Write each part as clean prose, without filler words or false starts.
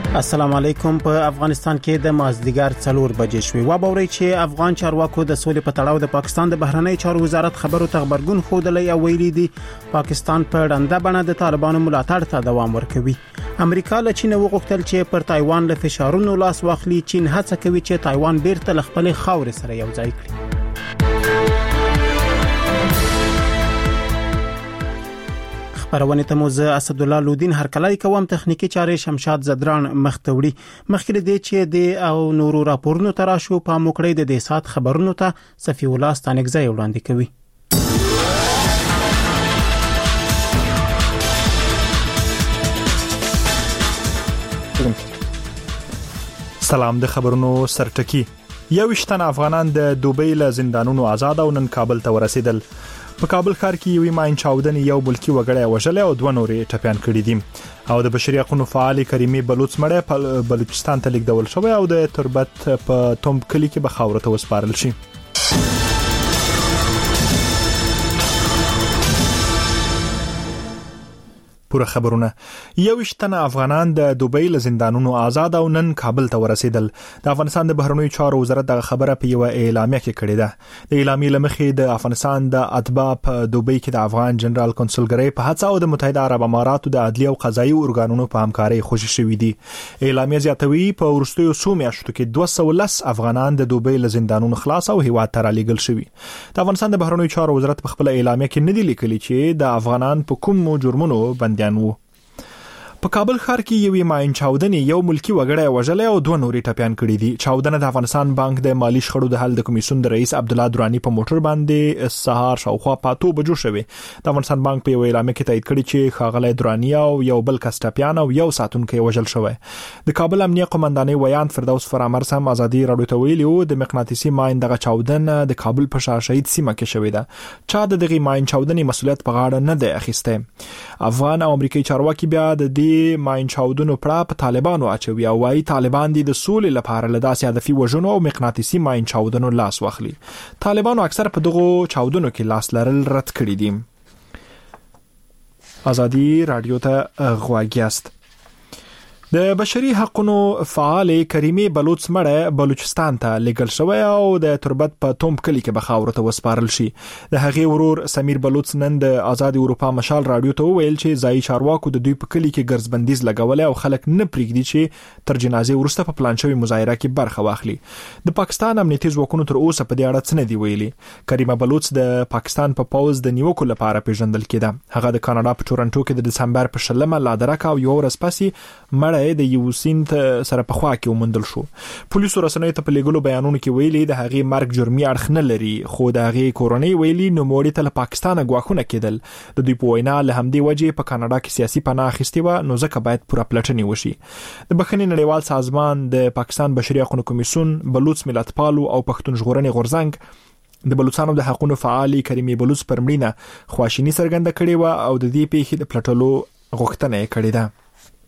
السلام علیکم. په افغانستان کې د مازدیګر 4 بجې شوې. و باوري چې افغان چارواکو د سولې په تړاو د پاکستان د بهرنی چارو وزارت خبرو ته خبرګون خوده او ویلي دي پاکستان په ډنده بڼه د طالبانو ملاتړ ته دوام ورکوي. امریکا له چین وغوښتل چې پر تایوان له فشارونو لاس واخلي. چین هڅه کوي چې تایوان بیرته له خپل خاورې سره یو ځای کړي. خبرونه ته موزه اسد الله لودین هرکلای کوم. تخنیکی چارې شمشاد زدران مختوړي. مخکې دې چې د او نورو راپورونو تراشو په موکړې د سات خبرونو ته صفی الله ستانګزای وړاندې کوي. سلام. د خبرونو سرټکی. 21 افغانان د دوبۍ له زندانونو آزاد او نن کابل ته ورسېدل. په کابل ښار کې یو ماین چاودنې یو بلکی وګړی وژل او 2 نورې ټپيان کړي دي او د بشري حقوقو فعال کریمي بلوچ مړی په بلوچستان ته لیږدول شوی او د تربت په توم کلی کې به خاور ته وسپارل شي. پوره خبرونه. 21 افغانان د دوبۍ له زندانونو آزاد او نن کابل ته ورسېدل. د افغانستان د بهرنیو چارو وزارت د خبره په یو اعلامیه کې کړې ده. د اعلامیې لمخې د افغانستان د اتباع په دوبۍ کې د افغان جنرال کنسولګری په هڅه او د متحده عرب اماراتو د عدلي او قضایي ارګانونو په همکارۍ خوشی شوې دي. اعلامیه زیاتوي په ورستیو 2 میاشتو کې 210 افغانان د دوبۍ له زندانونو خلاص او هیواد ته رالیږل شوي. د افغانستان د بهرنیو چارو وزارت په خپل اعلامیه کې نه دی لیکلي چې د افغانان په کوم جرمونو بنديان وو. په کابل ښار کې یو ماین چاودنې یو ملکی وګړی وژل او 2 نورې ټپيان کړي دي. چاودنه د افغانستان بانک د مالی شخړو د حل د کمیسیون د رئیس عبد الله درانی په موټر باندې سهار شاوخوا 5 بجو شوه. د افغانستان بانک په اعلامیه کې تایید کړی چې ښاغلی درانی او یو بل کس ټپيان او یو ساتونکی وژل شوی. د کابل امنیه قومندانۍ ویان فردوس فرامر سم ازادي راډیو ته ویلي او د مقناطیسي ماین دغه چاودنه د کابل په شاه شهید سیمه کې شوې ده. چا د دغه ماین چاودنې مسولیت په غاړه نه دی اخیسته. افغان او امریکایي چارواکي بیا د دې ماین چاودنو پړه په طالبانو اچوي او وايي طالبان دي د سولې لپاره له داسې هدفي وژنو او مقناطیسي ماین چاودنو لاس واخلي. طالبانو اکثر په دغه چاودنو کې لاس لرل رد کړی دي. ازادي رادیو ته غواګیاست. د بشري حقوقو فعال کریمي بلوچ مړی بلوچستان ته لیږل شوی او د تربت په توم کلی کې به خاور ته وسپارل شي. د هغې ورور سمیر بلوچ نن د آزاد اروپا مشال رادیو ته ویل چې ځای چارواکو د دوی په کلی کې ګرځبندیز لګولې او خلک نه پریږدي چې تر جنازې وروسته په پلان شوی مظاهره کې برخه واخلي. د پاکستان امنیتي ځواکونو تر اوسه په دې اړه څه نه دی ویلي. کریمه بلوچ د پاکستان په پوز د نیوکو لپاره پیژندل کېده. هغه د کاناډا په ټورنټو کې د دسمبر په 10 لا درک او یو ورځ پسې مړی د یو سینت سره په خوا کې ومندل شو. پولیسو رسنیو ته په لګلو بیانونو کې ویلي د هغې مرګ جرمي اړخ نه لري خو د هغې کورنۍ ویلي نو موړي ته له پاکستانه غواخونه کېدل. د دوی په وینا له همدې وجې په کاناډا کې سیاسي پناه اخیستې و نو ځکه باید پوره پلټنې وشي. د بخښنې نړیوال سازمان د پاکستان بشري حقوقو کمیسیون بلوچ ملتپالو او پښتون ژغورنې غورځنګ د بلوچستان د حقوقو فعال کریمي بلوچ پر مړینه خواشینی څرګنده کړې و او د دې پیښې د پلټلو غوښتنه یې کړې ده.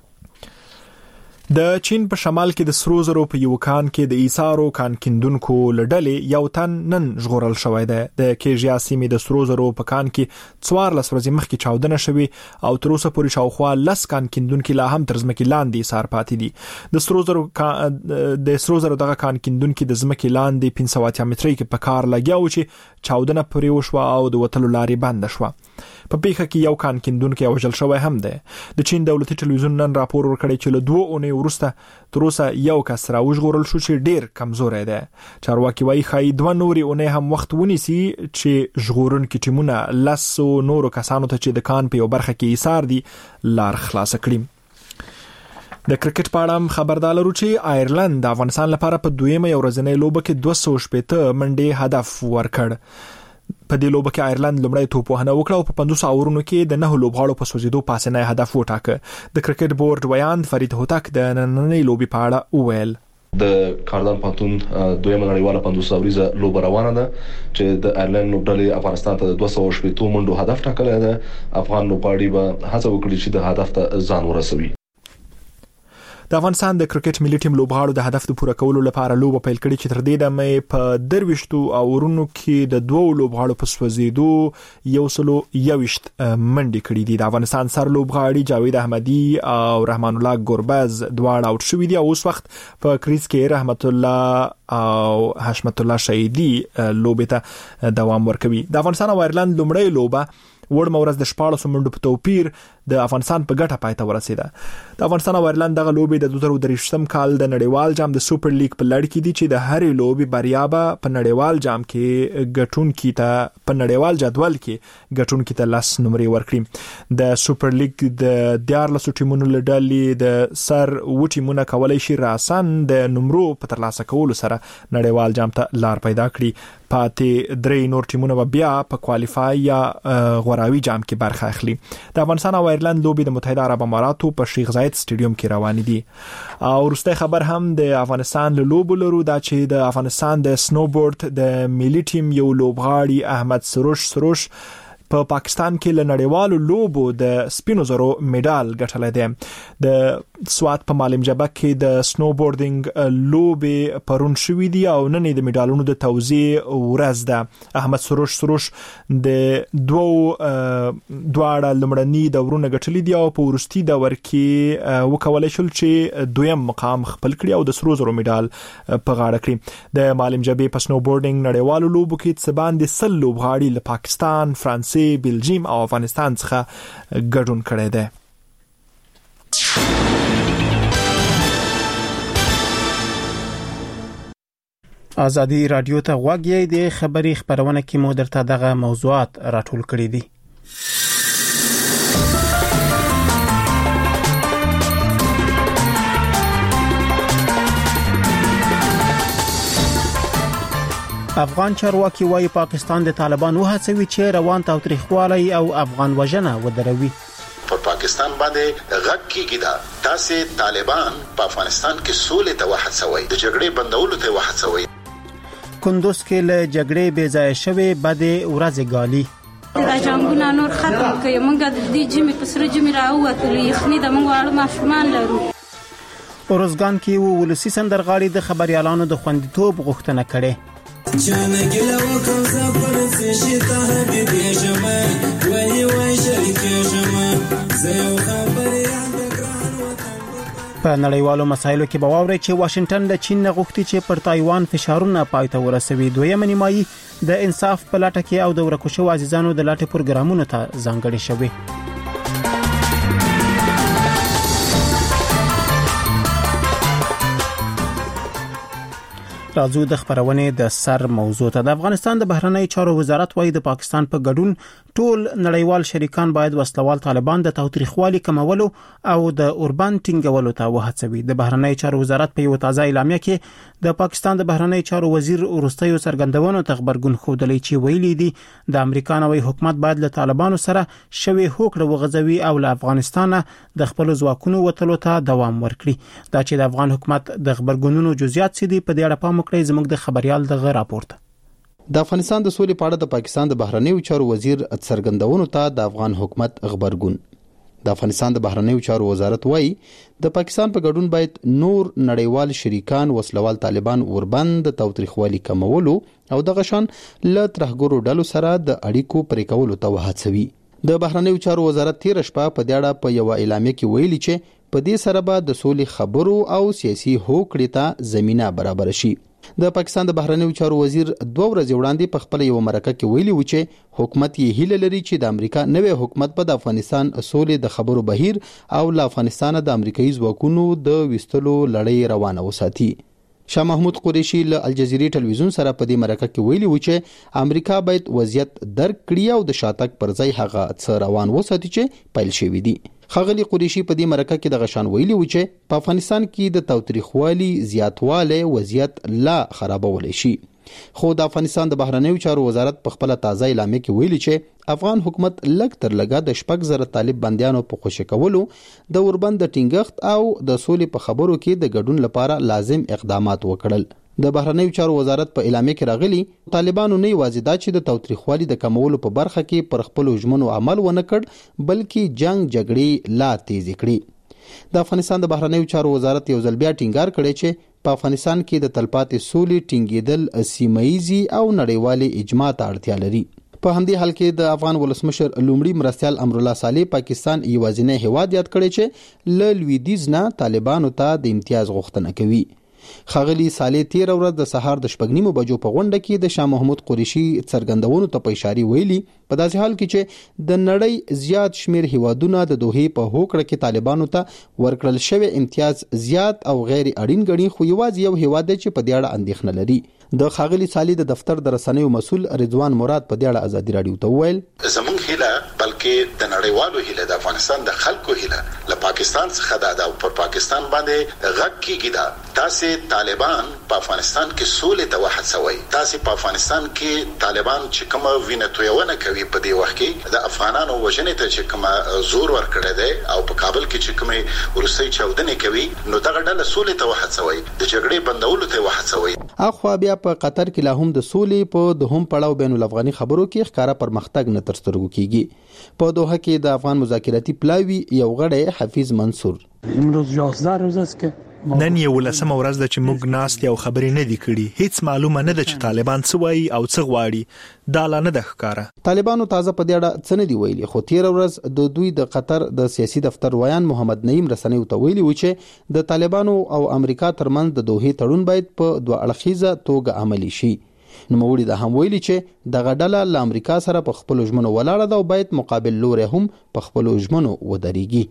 د چین په شمال کې د سرو زرو په یو کان کې د ایثارو کان کیندونکو لړلې یو تن نن ژغورل شوی دی. د کیژیا سیمې د سرو زرو په کان کې 14 ورځې مخکې چاودنه شوې او تر اوسه پورې شاوخوا 10 کان کیندونکو لا هم تر ځمکې لاندې ایثار پاتې دي. د سرو زرو دغه کان کیندونکو د ځمکې لاندې 500 مترۍ کې په کار لګیاو چې چاودنه پرې وشوه او د وتلو لارې بند شوه. په پیښه کې یو کان کیندونکو وژل شوی هم دی. د چین دولتي ټلویزیون نن راپور ورکړی چې له 2 اونۍ وروسته تر اوسه یو کس راوژغورل شو چې ډیر کمزوري دی. چارواکي وايي خای 2 نورې اونۍ هم وخت ونیسي چې ژغورونکي ټیمونه 10 نورو کسانو ته چې د کان په یو برخه کې ایثار دي لار خلاص کړي. د کرکټ په اړه خبردار لرو چې آیرلند د افغانستان لپاره په دویمه ورځنۍ لوبه کې 280 منډې هدف ورکړ. په دې لوبه کې آیرلند لومړی توپ وهنه وکړه او په 500 اورونو کې د 9 لوبغاړو په سوځېدو پاسنی هدف وټاکه. د کرکټ بورډ ویان فرید هوتک د نننۍ لوبې په اړه وویل. د کاردان پانتون دویمه نړیواله 500 اوریزه لوبه روانه ده چې د آیرلند لوبډلې افغانستان ته 280 منډو هدف ټاکلی ده. افغان لوبغاړي به هڅه وکړي چې د هدف ته ځان ورسوي. د افغانستان د کرکټ ملي ټیم لوبغاړو د هدف د پوره کولو لپاره لوب پیل کړي چې تر دې دمه په درويشتو اورونو کې د دوو لوبغاړو په سوځیدو 121 منډي کړي دي. د افغانستان سر لوبغاړي جاوید احمدي او رحمان الله ګوربز دواړه اوټ شوي دي او اوس وخت په کریز کې رحمت الله او حشمت الله شهیدی لوبې ته دوام ورکوي. د افغانستان او ایرلند لومړی لوبه وړ مورز د 14 منډو په توپیر د افغانستان په ګټه پای ته ورسیده. د افغانستان او ایرلند دغه لوبې د 2023م کال د نړیوال جام د سوپر لیګ په لړ کې دي چې د هرې لوبې بریا به په نړیوال جام کې ګټونکي ته په نړیوال جدول کې ګټونکي ته 10 نمرې ورکړي. د سوپر لیګ د 14 ټیمونو لړلې د سر و ټیمونه کولای شي راسن د نمرو په ترلاسه کولو سره نړیوال جام ته لار پیدا کړي. پاتې درې نور ټیمونه بیا په کوالیفای یا غوراوي جام کې برخه اخلي. د افغانستان او ایرلند لوبې د متحده عرب اماراتو په شیخ زاید سټیډیوم کې روان دي. او وروستي خبر هم د افغانستان له لوبو لرو دا چې د افغانستان د سنوبورډ د ملي ټیم یو لوبغاړي احمد سروش په پاکستان کې له نړیوالو لوبو د سپینو زرو میډال ګټلی دی. د سوات په معلم جبه کې د سنوبورډینګ لوبې پرون شوې دي او نن د میډالونو د توزیع ورځ ده. احمد سروش د دواړه لمړني دورونه ګټلي دي او په وروستي دور کې وکولای شول چې دویم مقام خپل کړي او د سرو زرو میډال په غاړه کړي. د معلم جبه په سنوبورډینګ نړیوالو لوبو کې څه باندې 100 لوبغاړي له پاکستان، فرانسې، بلجیم او افغانستان څخه ګډون کړی دی. ازادي رادیو ته غوږی دی. خبری خبرونه کې مو درته دغه موضوعات راټول کړي دي. افغان چارواکي وايي پاکستان د طالبان وهڅوي چې روان تاوتریخوالي او افغان وژنه ودروي. پر پاکستان باندې غږ کیږي دا تاسې طالبان په افغانستان کې سولې ته وهڅوي، د جګړې بندولو ته وهڅوي. کندوز کې له جګړې بې ځای شوی بده ورځ غالي. دا جنگونه نور ختم کړي، موږ د دې جمی په سره جمی راووتلو، یخني د موږ اړه ماشومان لرو. اورزګان کې ولسی سندرغاړي د خبريالانو د خوندیتوب غوښتنه کړې. جانګله وکم زپر سشي ته حبيبي جما وای وای شریک جما زيو خبري په نړیوالو مسایلو کې باور چې واشنگټن د چین غوښتي چې پر تایوان فشارونه پایته ورسوي. دویم نیمایي د انصاف په لټه کې او د ورکوشو عزیزانو د لټې پروګرامونو ته ځانګړي شوی. راځو د خبرونه د سر موضوع ته. د افغانستان د بهرنی چارو وزارت وايي د پاکستان په ګډون ټول نړیوال شریکان باید وسلوال طالبان د تاوتریخوالي کمولو او د اوربان ټینګولو ته وهڅوي. د بهرنی چارو وزارت په یو تازه اعلامیه کې د پاکستان د بهرنی چارو وزیر ورستیو څرګندونو ته خبرګون خوده چې ویلي دي د امریکا نوې حکومت باید له طالبانو سره شوي هوکړه وغځوي او له افغانستان د خپل ځواکونو وټلو ته دوام ورکړي. دا چې د افغان حکومت د خبرګونونو جزئیات سدي په دې اړه کړی زموږ د خبريال دغه راپورټ. د افغانستان د سولې په اړه د پاکستان د بهرنیو چارو وزیر څرګندونو ته د افغان حکومت خبرګون. د افغانستان د بهرنیو چارو وزارت وايي د پاکستان په ګډون باید نور نړیوال شریکان وسلوال طالبان اوربند د تاوتریخوالي کمولو او د غشان له ترهګرو ډلو سره د اړیکو پرې کولو ته وهڅوي. د بهرنیو چارو وزارت تیر شپه په دې اړه په یو اعلامیه کې ویلي چې په دې سره به د سولې خبرو او سیاسي هوکړې ته زمينه برابر شي. د پاکستان د بهرنیو چارو وزیر 2 ورځې وړاندې په خپل یو مرکه کې ویلي و چې حکومت یې هیله لري چې د امریکا نوې حکومت په افغانستان سولې د خبرو بهیر او له افغانستان د امریکایي ځواکونو د وستلو لړۍ روانه وساتي. شاه محمود قریشي له الجزیرې ټلویزیون سره په دې مرکه کې ویلي و چې امریکا باید وضعیت درک کړي او د شاتګ پر ځای هغه څه روان وساتي چې پیل شوی دی. خغلی قریشي په دې مرکه کې د غشان ویلي و چې په افغانستان کې د تاوتریخوالي زیاتواله وضعیت لا خرابول شي. خو د افغانستان د بهرنیو چارو وزارت په خپل تازه اعلامیه کې ویلي چې افغان حکومت لږ تر لږه د 6,000 طالب بنديانو په خوشی کولو د اوربند ټینګښت او د سولې په خبرو کې د ګډون لپاره لازم اقدامات وکړل. د بهرنیو چارو وزارت په اعلامیه کې راغلي طالبانو نه یوازې دا چې د تاوتریخوالي د کمولو په برخه کې پر خپل ژمنو عمل ونه کړ بلکې جنگ جګړې لا تیز کړې. د افغانستان د بهرنیو چارو وزارت یو ځل بیا ټینګار کړی چې په افغانستان کې د تلپاتې سولې ټینګېدل سیمه‌ایزي او نړیوالې اجماع ته اړتیا لري. په همدې حال کې د افغان ولسمشر لومړي مرستیال امرالله صالح پاکستان یوازینی هیواد یاد کړی چې له لویدیځ نه طالبانو ته د امتیاز غوښتنه کوي. ښاغلي صالح تیر ورځ د سهار د 9:30 بجو په غونډه کې د شاه محمود قریشي څرګندونو ته په اشاره ویلي په داسې حال کې چې د نړۍ زیات شمیر هیوادونه د دوحې په هوکړه کې طالبانو ته ورکړل شوی امتیاز زیات او غیر اړین ګڼي، خو یوازې یو هیواد چې په دې اړه اندېښنه لري. د ښاغلي صالح د دفتر د رسنیو مسؤل رضوان مراد په دې اړه ازادي رادیو ته وویل زمونږ هیله بلکې د نړیوالو هیله د افغانستان د خلکو هیله له پاکستان څخه دا پر پاکستان باندې غږ کیږي دا تاسې طالبان په افغانستان کې سولې ته وهڅوي. تاسې په افغانستان کې طالبان چې کوم وینه تویونه کوي په دې وخت کې د افغانانو وژنې ته چې کوم زور ورکړی دی او په کابل کې چې کومې وروستۍ چاودنې کوي نو دغه ډله سولې ته وهڅوي، د جګړې بندولو ته وهڅوي. اخوا بیا په قطر کې لا هم د سولې په دوهم پړاو بین الافغاني خبرو کې ښکارا پرمختګ نه تر سترګو کیږي. په دوحه کې د افغان مذاکراتي پلاوی یو غړی حفیظ منصور امروز 11 روز است که نن یو لسمه ورځ د چې موږ ناست یو خبرې نه دی کړي، هیڅ معلومه نه ده چې طالبان څه وایي او څه غواړي، دا لا نه ده ښکارا. طالبانو تازه په دې اړه څه نه دی ویلي، خو تیر ورځ د دوی د قطر د سیاسي دفتر ویان محمد نعیم رسنیو ته ویلي و چې د طالبانو او امریکا ترمنځ د دوحې تړون باید په دوه اړخیزه توګه عملی شي. نوموړي دا هم ویلي چې دغه ډله له امریکا سره په خپل ژمنو ولاړه ده او باید مقابل لوري هم په خپل ژمنو ودرېږي.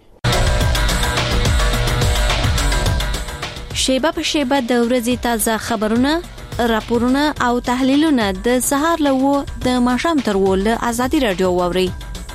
شیبه په شیبه د ورځې تازه خبرونه، راپورونه او تحلیلونه د سهار له د ماښام تر ول ازادي رادیو ووري.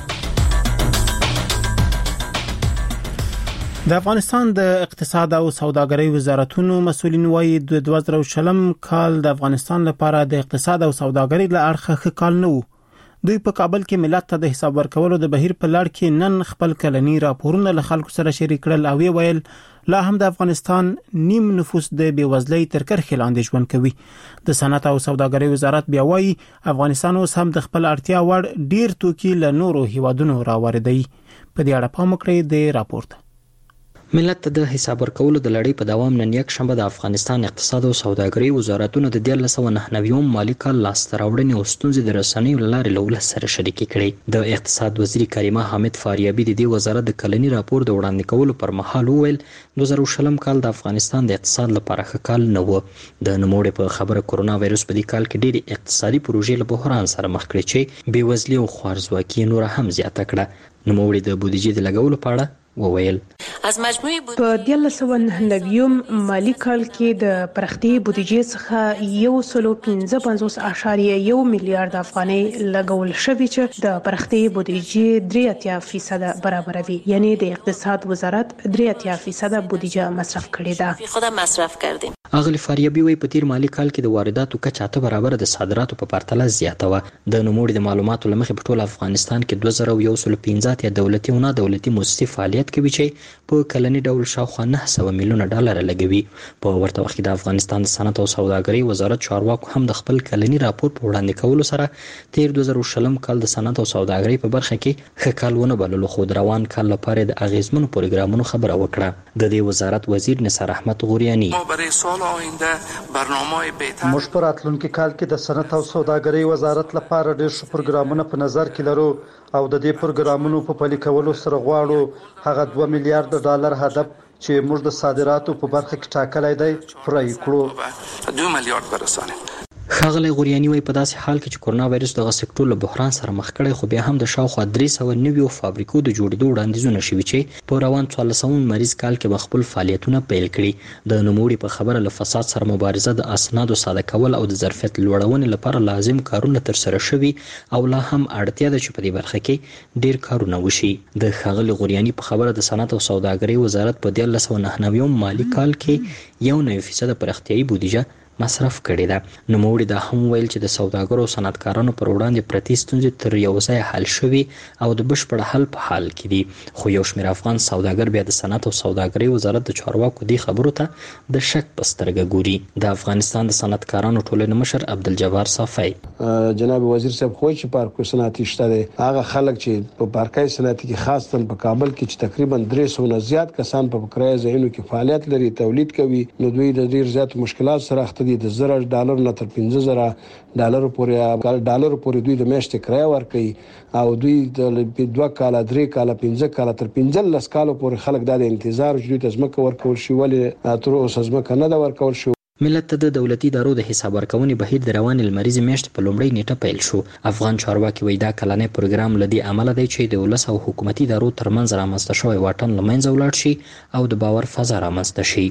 د افغانستان د اقتصاد او سوداګرۍ وزارتونو مسولین وایي د 2020 کال د افغانستان لپاره د اقتصاد او سوداګرۍ له اړخه ښه کال نه و. دوی په کابل کې ملت ته د حساب ورکولو د بهیر په لړ کې نن خپل کلنی راپورونه له خلکو سره شریک کړل او ویل لا هم د افغانستان نیم نفوس د بیوزلۍ تر کرښې لاندې ژوند کوي. د صنعت او سوداګرۍ وزارت بیا وایي افغانستان اوس هم د خپل اړتیا وړ ډیر توکي له نورو هیوادونو راوړي. په دې اړه پام وکړئ د راپورته. ملت ته د حساب ورکولو د لړۍ په دوام نن یک شنبه د افغانستان اقتصاد او سوداګرۍ وزارتونو د 1999 مالی کال لاسته راوړنې او ستونزې د رسنیو له لارې له ولس سره شریکې کړې. د اقتصاد وزیر کریمه حامد فاریابي د دې وزارت د کلنی راپور د وړاندې کولو پر مهال وویل 2020 کال د افغانستان د اقتصاد لپاره ښه کال نه و. د نوموړي په خبره کرونا وایرس په دې کال کې ډېری اقتصادي پروژې له بحران سره مخ کړې چې بیوزلي او خوارزواکي نور هم زیاته کړه. نوموړي د بودیجې د لګولو په اړه وویل په 1999 مالی کال کې د پرختي بودیجې څخه 155.1 میلیارډ افغانۍ لګول شوې چې د پرختي بودیجې 3% برابروي، یعنی د اقتصاد وزارت 3% بودیجه مصرف کړې ده. خود مصرف کردیم. اغلی فاریابي وایي په تیر مالی کال کې د وارداتو کچه 8 برابر د صادراتو په پرتله زیاته و. د نوموړي د معلوماتو لمخې په ټول افغانستان کې 2115 دولتي او نه دولتي مؤسسې فعالیت کوي چې په کلنی ډول شاوخوا 900 میلیونه ډالر لګوي. په ورته وخت کې د افغانستان د صنعت او سوداګرۍ وزارت چارواکو هم د خپل کلنی راپور په وړاندې کولو سره تیر 2020 کال د صنعت او سوداګرۍ په برخه کې ښه کال ونه بللو، خو د روان کال لپاره د اغیزمنو پروګرامونو خبره وکړه. د دې وزارت وزیر نثار احمد غوریانی موږ په راتلونکي کال کې د صنعت او سوداګرۍ وزارت لپاره ډېر ښه پروګرامونه په نظر کې لرو او د دې پروګرامونو په پلي کولو سره غواړو هغه 2 میلیارډ ډالر هدف چې موږ د صادراتو په برخه کې ټاکلی دی پوره کړو. 2 میلیارډ برسانه. ښاغلی غوریانی وایي په داسې حال کې چې کرونا وایرس دغه سکتور له بحران سره مخ کړی، خو بیا هم د شاوخوا 390 فابریکو د جوړېدو وړاندیزونه شوي چې په روان 14 مریض کال کې به خپل فعالیتونه پیل کړي. د نوموړي په خبره له فساد سره مبارزه، د اسنادو ساده کول او د ظرفیت لوړونې لپاره لازم کارونه ترسره شوي او لا هم اړتیا ده چې په دې برخه کې ډیر کارونه وشي. د ښاغلي غوریانی په خبره د صنعت او سوداګرۍ وزارت په 1999 مالی کال کې 1% پراختیایي بودیجه مصرف کړې ده. نوموړي دا هم ویل چې د سوداګرو او صنعتکارانو پر وړاندې پرتې ستونزې تر یو ځای حل شوي او د بشپړ حل په حال کې دي. خو یو شمېر افغان سوداګر بیا د صنعت او سوداګرۍ وزارت د چارواکو دې خبرو ته د شک په سترګه ګوري. د افغانستان د صنعتکارانو ټولنې مشر عبدالجبار صافی: جناب وزیر صاحب خو چې پارکو صنعتي شته دي، هغه خلک چې په پارکای صنعتي کې خاص تل په کابل کې چې تقریبا 300 نه زیات کسان په کرایه ځایونو کې فعالیت لري، تولید کوي، نو دوی د ډیر زیات مشکلات سره اخته دي. د $1000 نه تر $15,000 پورې دوی د میاشتې کرایه ورکوي او دوی د 2 کال 3 کال 15 کال تر 15 کال پورې خلک د انتظار جوړ تزمکه ورکول شي، ولې تر اوسه ځمکه نه دا ورکول شي. ملت ته د دولتي ادارو د حساب ورکونې بهیر د روانې لمریزې میاشتې په لومړۍ نیټه پیل شو. افغان چارواکي وایي دا کلنی پروګرام له دې امله دی چې د ولس او حکومتي ادارو ترمنځ رامنځته شوی واټن له منځه ولاړ شي او د باور فضا رامنځته شي.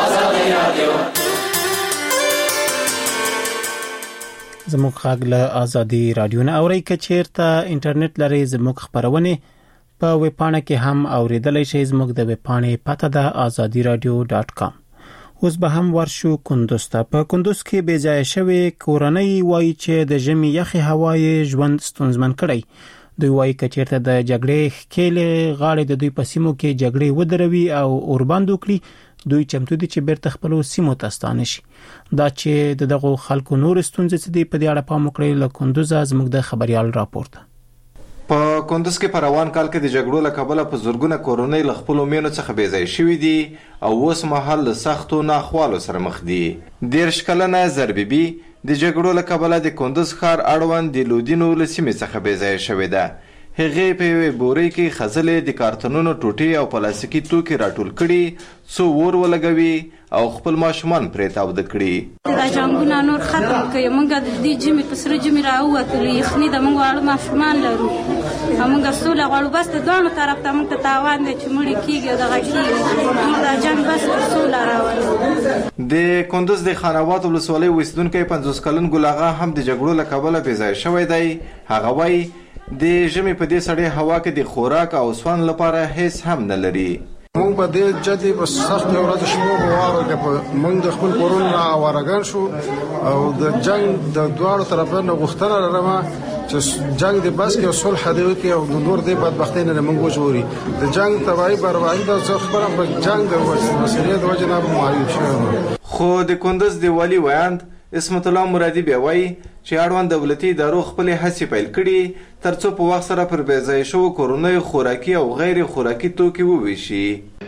زموږ غږ له ازادي رادیو نه اورئ. که چیرته انټرنیټ لري زموږ خبرونه په ویبپاڼه کې هم اوریدلای شئ. زموږ د ویبپاڼې پته ده azadiradio.com. اوس به هم ورشو کندوز ته. په کندوز کې بې ځای شوی کورنۍ وایي چې د ژمي یخي هوای ژوند ستونزمن کړی. دوی وایي که چیرته د جګړې ښکېلې غاړې د دوی په سیمو کې جګړې ودروي او اوربند وکړي، دوی چمتو دي چې بیرته خپلو سیمو ته ستانه شي. دا چې دغه خلکو نور ستونزې څه دي په دې اړه پام وکړئ. له کندوزه زموږ د خبريال راپورته. په کندوز کې په روان کال کې د جګړو له کبله په زورګونه کورنۍ له خپلو مینو څخه بې ځای شوي دي او اوس مهال له سختو ناخوالو سره مخ دي. 13 کلنه زربیبي د جګړو له کبله د کندوز ښار اړوند د لودینو له سیمې څخه بې ځای شوې ده. هغې په یوې بورۍ کې خځلې د کارتونونو ټوټې او پلاستیکي توکي راټول کړي څو اور ولګوي او خپل ماشومان پرې تاوده کړي. دا جنګونه نور ختم کړي. موږ د دې جمع په سره جمع راووتلو، یخني د موږ واړه ماشومان لرو، موږ سوله غواړو، بس د دوه طرف ته موږ ته تاوان دی چې مړي کېږي دغه کېږي. دا جنګ بس سوله راولي. د کندوز د خانوات ولسوالۍ اوسیدونکی 50 کلن ګل اغا هم د جګړو له کبله بې ځای شوی دی. هغه وایي د ژمي په دې سړې هوا کې د خوراک او سوان لپاره هیڅ هم نه لري. مونږ په دې جدي په سخت ورځ شپو غواړو چې مونږ د خپل کورونه اوارګان شو او د جنگ د دوه طرفونو غوښتنه لرم چې جنگ د بس کې صلح دی کې او نور د بدبختی نه مونږ وژوري. د جنگ تبعی بربادي د خبره په جنگ د مسئله د وجه نه معیوب شوی. خو د کندوز دی والی ویاند اسمت الله مرادي بیا وایي چې اړوند دولتي ادارو خپل هڅې پیل کړي ترڅو په وخت سره پر بې ځای شوو کورنیو خوراکي او غیر خوراکي توکي وویشي.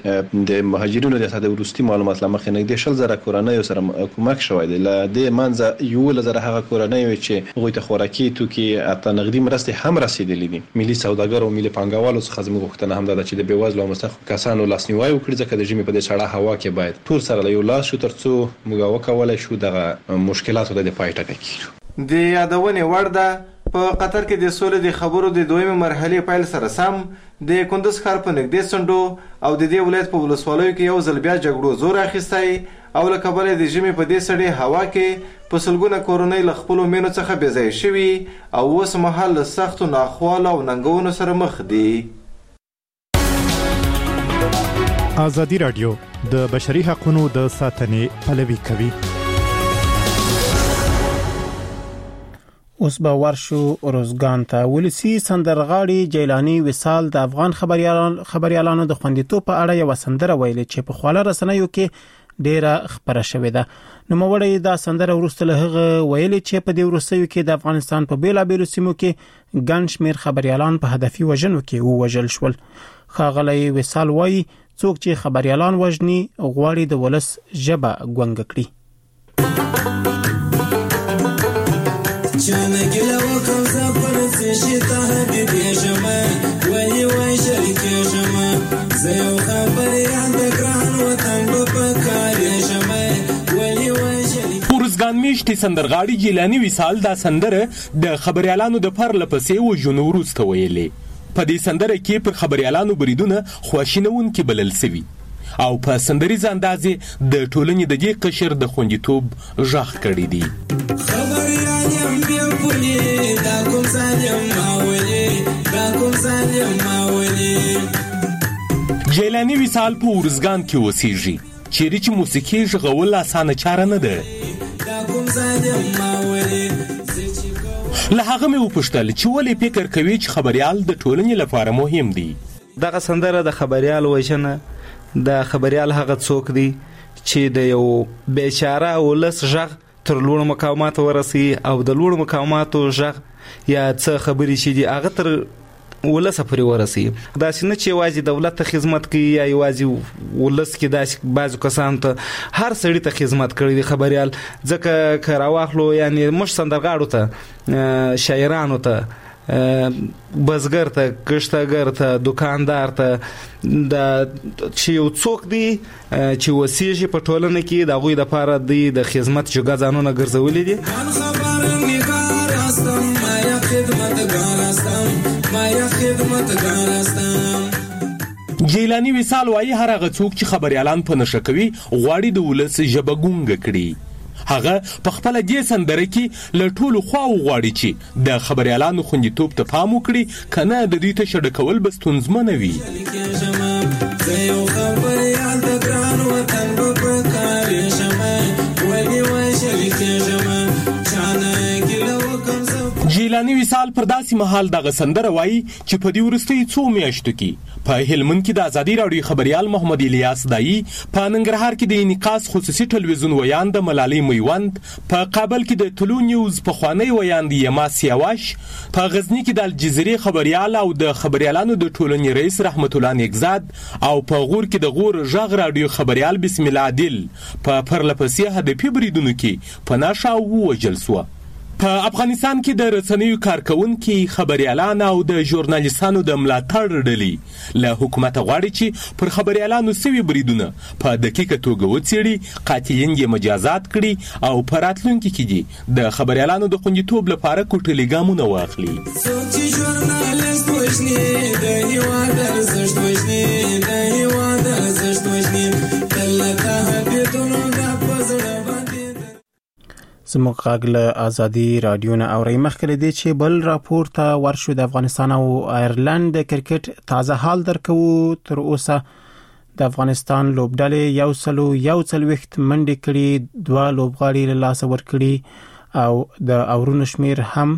د مهاجرینو د ساده ورستي معلومات لمخې نږدې 100,000 کورنیو سره کومک شوی دی. له دې منځه 11,000 هغه کورنیو چې هغوی ته خوراکي توکي اته نغدي مرستې هم رسیدلې دي. ملي سوداګر او ملي پانګوالو څخه زموږ غوښتنه هم ده چې د بېوزلو او مستحقو کسانو لاسنیوی وکړي، ځکه د ژمي په دې سړه هوا کې باید ټول سره له یو لاس شو ترڅو موږ وکولای شو دغه مشکلاتو ته د پای ټکی کړو. د یادونې وړ ده په قطر کې د سولې د خبرو د دویمه مرحلې پیل سره سم د کندوز ښار په نږدې څنډو او د دې ولایت په ولسوالیو کې یو ځل بیا جګړو زور اخیستی او له کبله د ژمي په دې سړې هوا کې په سلګونه کورنۍ له خپلو مینو څخه بې ځای شوي او اوس مهال له سختو ناخوالو او ننګونو سره مخ دي. ازادي رادیو د بشري حقوقو د ساتنې پلوي کوي. اوس به ورشو روزګان ته. ولسی سندرغاړي جیلانی وصال د افغان خبريالانو د خوندیتوب په اړه یو سندره ویلې چې په خواله رسنیو کې ډیره خبره شوې ده. نو موړی دا سندره ورسته له هغه ویلې چې په دې ورسېو کې د افغانستان په بیلابیلو سیمو کې ګڼ شمېر خبريالان په هدفي وژنو کې وژل شول. ښاغلی وصال وایي څوک چې خبريالان وژني غواړي د ولس ژبه ګونګ کړي. جانا گلا و کوزا پرسه شتا حبیبی شما ولی وای شریک شما زیو خبری عند گران وطن بپکاری شما ولی وای شریک. روزګان میشتي سندرغاړي جیلانی وصال دا سندره د خبريالانو د پر لپسې وژنو وروسته ویلې. په دې سندره کې پر خبريالانو بریدونه خواشینونکي بلل سوي او په سندریز اندازې د ټولنې د دې قشر د خوندیتوب غږ کړی دی. خبريالان بیا پولي دا کوم ظالم ماولي دا کوم ظالم ماولي. جیلانی وصال په ورزګان کې اوسېږي، چیرې چې موسیقي ژغول اسانه چاره نه ده. له هغه مې وپوښتل چې ولې فکر کوي چې خبريال د ټولنې لپاره مهم دی. دغه سندره د خبريال وژنه د خبريال هغه څوک دی چې د یو بیچاره ولس غږ تر لوړ مقاماتو ورسي او د لوړ مقاماتو غږ یا څه خبرې چې دی هغه تر ولس پورې ورسي. داسې نه چې یوازې دولت ته خدمت کوي یا یوازې ولس کې داسې بعضو کسانو ته هر سړي ته خدمت کړی دی خبريال. ځکه که راواخلو یعنې موږ سندرغاړو ته، شاعرانو ته، بزګر ته، کښتګر ته، دکاندار ته، چې یو څوک دی چې وسیږي په ټولنه کې د هغوی دپاره دی د خدمت جګه ځانونه ګرځولي دي. جیلانی وصال وایي هر هغه څوک چې خبريالان په نشه کوي غواړي د ولس ژبه ګونګه کړي. هغه په خپله دې سندره کې له ټولو خواو غواړي چې د خبريالانو خوندیتوب ته پام وکړي، که نه د دوی ته شډه کول به ستونزمنه وي. جیلانی وصال پر داسې مهال دغه سندره وایي چې په دې وروستیو څو میاشتو کې په هلمند کې د ازادي راډیو خبريال محمد الیاس دایي، په ننګرهار کې د انعکاس خصوصي ټلویزیون ویاند ملالۍ میوند، په کابل کې د طلوع نیوز پخوانی ویاند یما سیاوش، په غزني کې د الجزیرې خبريال او د خبريالانو د ټولنې رئیس رحمت الله نیکزاد، او په غور کې د غور غږ راډیو خبريال بسم الله عادل په پرلپسې هدفي بریدونو کې په ناشه ووژل شو. په افغانستان کې د رسنیو کارکونکي، خبريالان او د ژورنالیستانو د ملاتړ ډلې له حکومت غواړي چې پر خبريالانو سوي بریدونه په دقیقه توګه وڅېړي، قاتلین یې مجازات کړي او په راتلونکي کې دي د خبريالانو د خوندیتوب لپاره کوټلي ګامونه واخلي. زموږ غږ له ازادي رادیو نه اوري. مخکې دی چې بل راپور ته ورشو د افغانستان او آیرلند د کرکټ تازه حال درکو. تر اوسه د افغانستان لوبډلې 140 منډې کړي، 2 لوبغاړي له لاسه ورکړي او د اورونو شمیر هم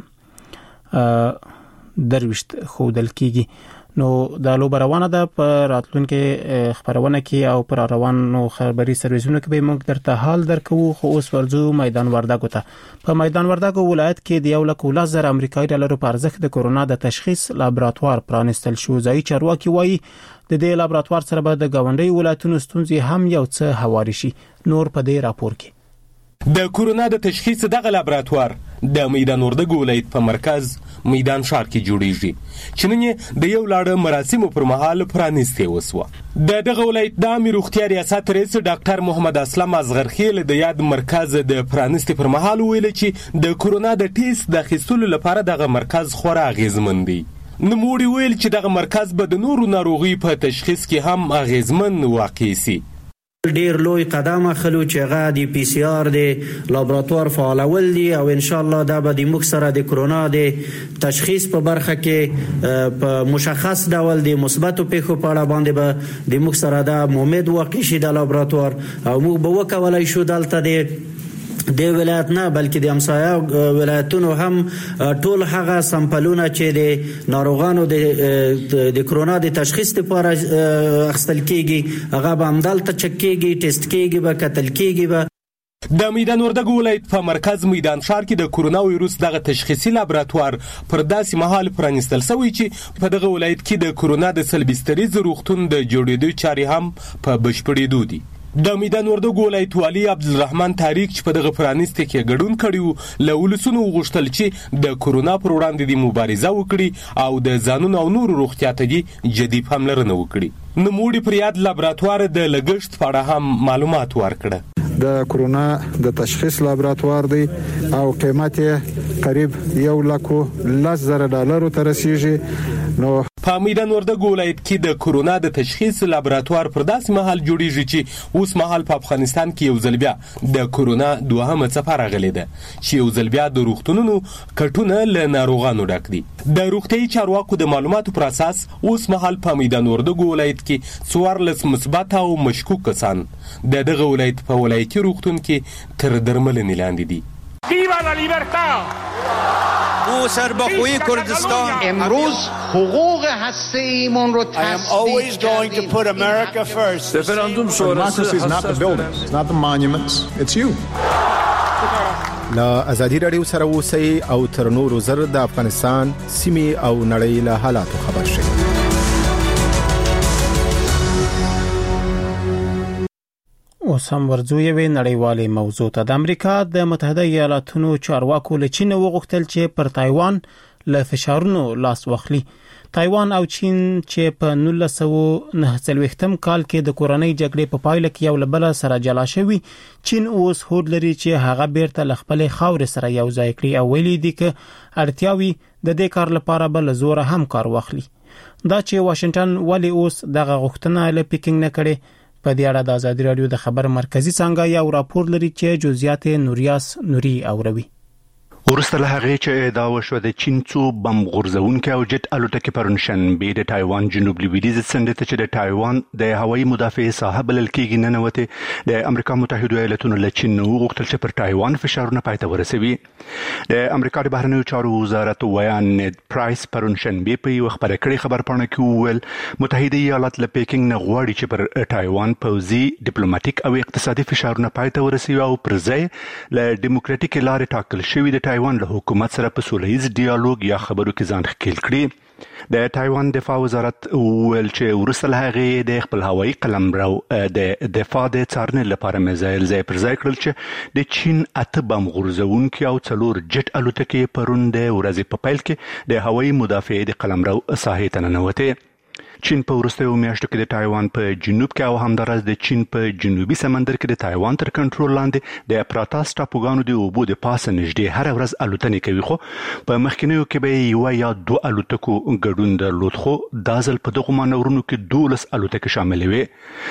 23 ښودل کیږي. نو د لوب روانه ده په راتلونکو خبرونه کې او پر روانو خبري سرویسونو کې به موږ درته حال درکو. خو اوس ورځو میدان وردګو ته. په میدان وردګو ولایت کې د 1,10,000 امریکایي ډالرو په ارزښت د کورونا د تشخیص لابراتوار پرانستل شو. ځایي چارواکي وایي د دې لابراتوار سره به د ګاونډي ولایتونو ستونزې هم یو څه هواري شي. نور په دې راپور کې د کورونا د تشخیص دغه لابراتوار د میدان وردګو ولایت په مرکز میدان ښار کې جوړیږي چې نن یې د یو لاړه مراسمو پر مهال پرانیستې وسوه. د دغه ولایت د امیر روغتیا ریاست رئیس ډاکټر محمد اسلم اصغرخیل د یاد مرکز د پرانیستې پر مهال ویل چې د کورونا د ټیسټ د اخیستلو لپاره دغه مرکز خورا اغیزمن دی. نوموړي ویل چې دغه مرکز به د نورو ناروغي په تشخیص کې هم اغیزمن واقع سي. ډیر لوی قدم اخلو چې هغه د پی سی آر د لابراتوار فعالول دي او ان شاء الله دا به د موږ سره د کرونا د تشخیص په برخه کې په مشخص ډول د مثبتو پیښو په اړه باندې به د موږ سره د امید واقع شي د لابراتوار او موږ به وکولای شو دلته د ولایت نه بلکې د همسایه ولایتونو هم ټول هغه سمپلونه چې د ناروغانو د کرونا د تشخیص لپاره اخیستل کیږي هغه به همدلته چک کیږي، ټیسټ کیږي، به کتل کیږي. به د میدان وردګو ولایت په مرکز میدان ښار کې د کورونا وایروس دغه تشخیصي لابراتوار پر داسې مهال پرانیستل شوی چې په دغه ولایت کې د کورونا د سلبستریز روغتون د جوړېدو چارې هم په بشپړېدو دي. د میدان وردګو ولایت والي عبدالرحمن طارق چې په دغه پرانیستې کې ګډون کړي له ولسونو وغوښتل چې د کورونا پر وړاندې د مبارزه وکړي او د ځانونو او نورو روغتیا ته دي جدي پاملرنه وکړي. نوموړي پر یاد لابراتوار د لګښت په اړه هم معلومات ورکړه. د کورونا د تشخیص لابراتوار دی او قیمت یې قریب $1,10,000 ته رسیږي. نو په میدان وردګو ولایت کې د کورونا د تشخیص لابراتوار پر داسې مهال جوړیږي چې اوس مهال په افغانستان کې یو ځل بیا د کورونا دوهمه څپه راغلې ده چې یو ځل بیا د روغتونونو کټونه له ناروغانو ډک دي. د روغتیايي چارواکو د معلوماتو پر اساس اوس مهال په میدان وردګو ولایت کې 14 مثبت او مشکوک کسان د دغه ولایت په ولایتي روغتون کې تر درملنې لاندې دي. Viva la libertad! او سربخوی کردستان امروز حقوق هسته‌ایمون رو always going to put America first. Referendum sonrası is not the buildings, it's not the monuments, it's you. لا ازادي رادیو سره اوسئ او تر نورو زر د افغانستان سیمې او نړۍ له حالاتو خبر شئ. اوس هم ورځو یوې نړیوالې موضوع ته. د امریکا د متحده ایالاتونو چارواکو له چین وغوښتل چې پر تایوان له فشارونو لاس واخلي. تایوان او چین چې په 1949 کال کې د کورنۍ جګړې په پایله کې یو له بل سره جلا شوي، چین اوس هوډ لري چې هغه بیرته له خپل خاورې سره یو ځای کړي او ویلي دي چې اړتیاوي د دې کار لپاره بل زور هم کار واخلي. دا چې واشنگټن ولی اوس دغه غوښتنه له پیکینګ نه کړي، په دې اړه د ازادي رادیو د خبر مرکزی څنګه یو راپور لري چې جزئیات نوریاس نوري اوروي. ورسته له هغه چې ادعا وشوه د چین څو بم غورځونکي او جټ الوتکې پرونشنبه د تایوان جنوب لویدیځ څنډې ته چې د تایوان د هوایي مدافع ساحه بلل کېږي ننوته د امریکا متحده ایالاتونو له چین وغوښتل چې پر تایوان فشارونه پای ته ورسوي. د امریکا د بهرنیو چارو وزارت ویان نیډ پرایس پرونشنبه په یو خبره کړې خبرپاڼه کې وویل متحده ایالات له پیکینګ نه غواړي چې پر تایوان پوځي ډیپلوماټیک او اقتصادي فشارونه پای ته ورسوي او پر ځای له ډیموکراټیک لارې ټاکل شوی د تایوان له حکومت سره په سولهییز ډیالوګ یا خبرو کې ځان ښکیل کړي. د تایوان دفاع وزارت ویل چې ورسته له هغې د خپل هوایي قلمرو د دفاع د څارنې لپاره میزایل ځای پر ځای کړل چې د چین 8 بم غورځونکي او 4 جټ الوتکې پرون د ورځې په پیل کې د هوایي مدافع د قلمرو ساحې ته ننوتې. چین په وروستیو میاشتو کې د تایوان په جنوب کې او همدارس د چین په جنوبي سمندر کې د تایوان تر کنټرول لاندې د پراتاس ټاپوګانو د اوبو د پاسه نږدې هر ورځ الوتنې کوي، خو په مخکینیو کې به یو یا 2 الوتکو ګډون درلود، خو دا ځل په دغه مانورونو کې 12 الوتکې شامل وي.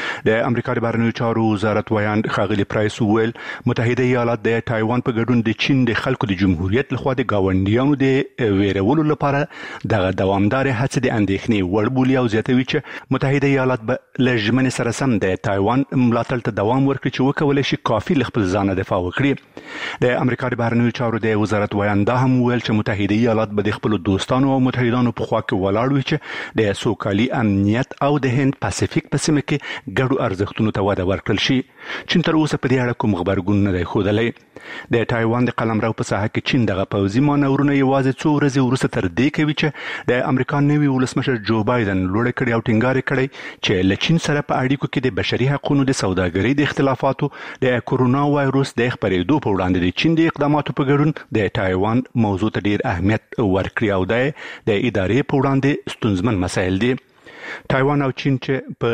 د امریکا د بهرنیو چارو وزارت ویان خاغلی پرایس ویل متحده ایالات د تایوان په ګډون د چین د خلکو د جمهوریت لخوا د گاونډیانو د ویرولو لپاره د دوامدار هڅې د اندېښنې وړ بولي او زیاتوي چې متحده ایالات به له ژمنې سره سم د تایوان ملاتړ ته دوام ورکړي چې وکولای شي کافي له خپل ځانه دفاع وکړي. د امریکا د بهرنیو چارو د وزارت ویان دا هم ویل چې متحده ایالات به د خپل دوستانو او متحدانو په خوا کې ولاړ وي چې د سوکالي امنیت او د هند پاسفیک په سیمه کې ګډو ارزښتونو ته وده ورکړل شي. چین تر اوسه په دې اړه کوم خبرګون نه دی ښودلی. د تایوان د قلمرو په ساحه کې چین دغه پوځي مانورونه یوازې څو ورځې وروسته تر دې کوي چې د امریکا نوي ولسمشر جو بایدن لوړ کړی او ټینګار کړی چې له چین سره په اړیکو کې د بشري حقوقو د سوداګرۍ د اختلافاتو د کورونا وایروس د خپرېدو په وړاندې د چین د اقداماتو په ګډون د تایوان موضوع ته ډیر اهمیت ورکړي او د ادارې په وړاندې ستونزمن مسایل دي. تایوان او چین چې په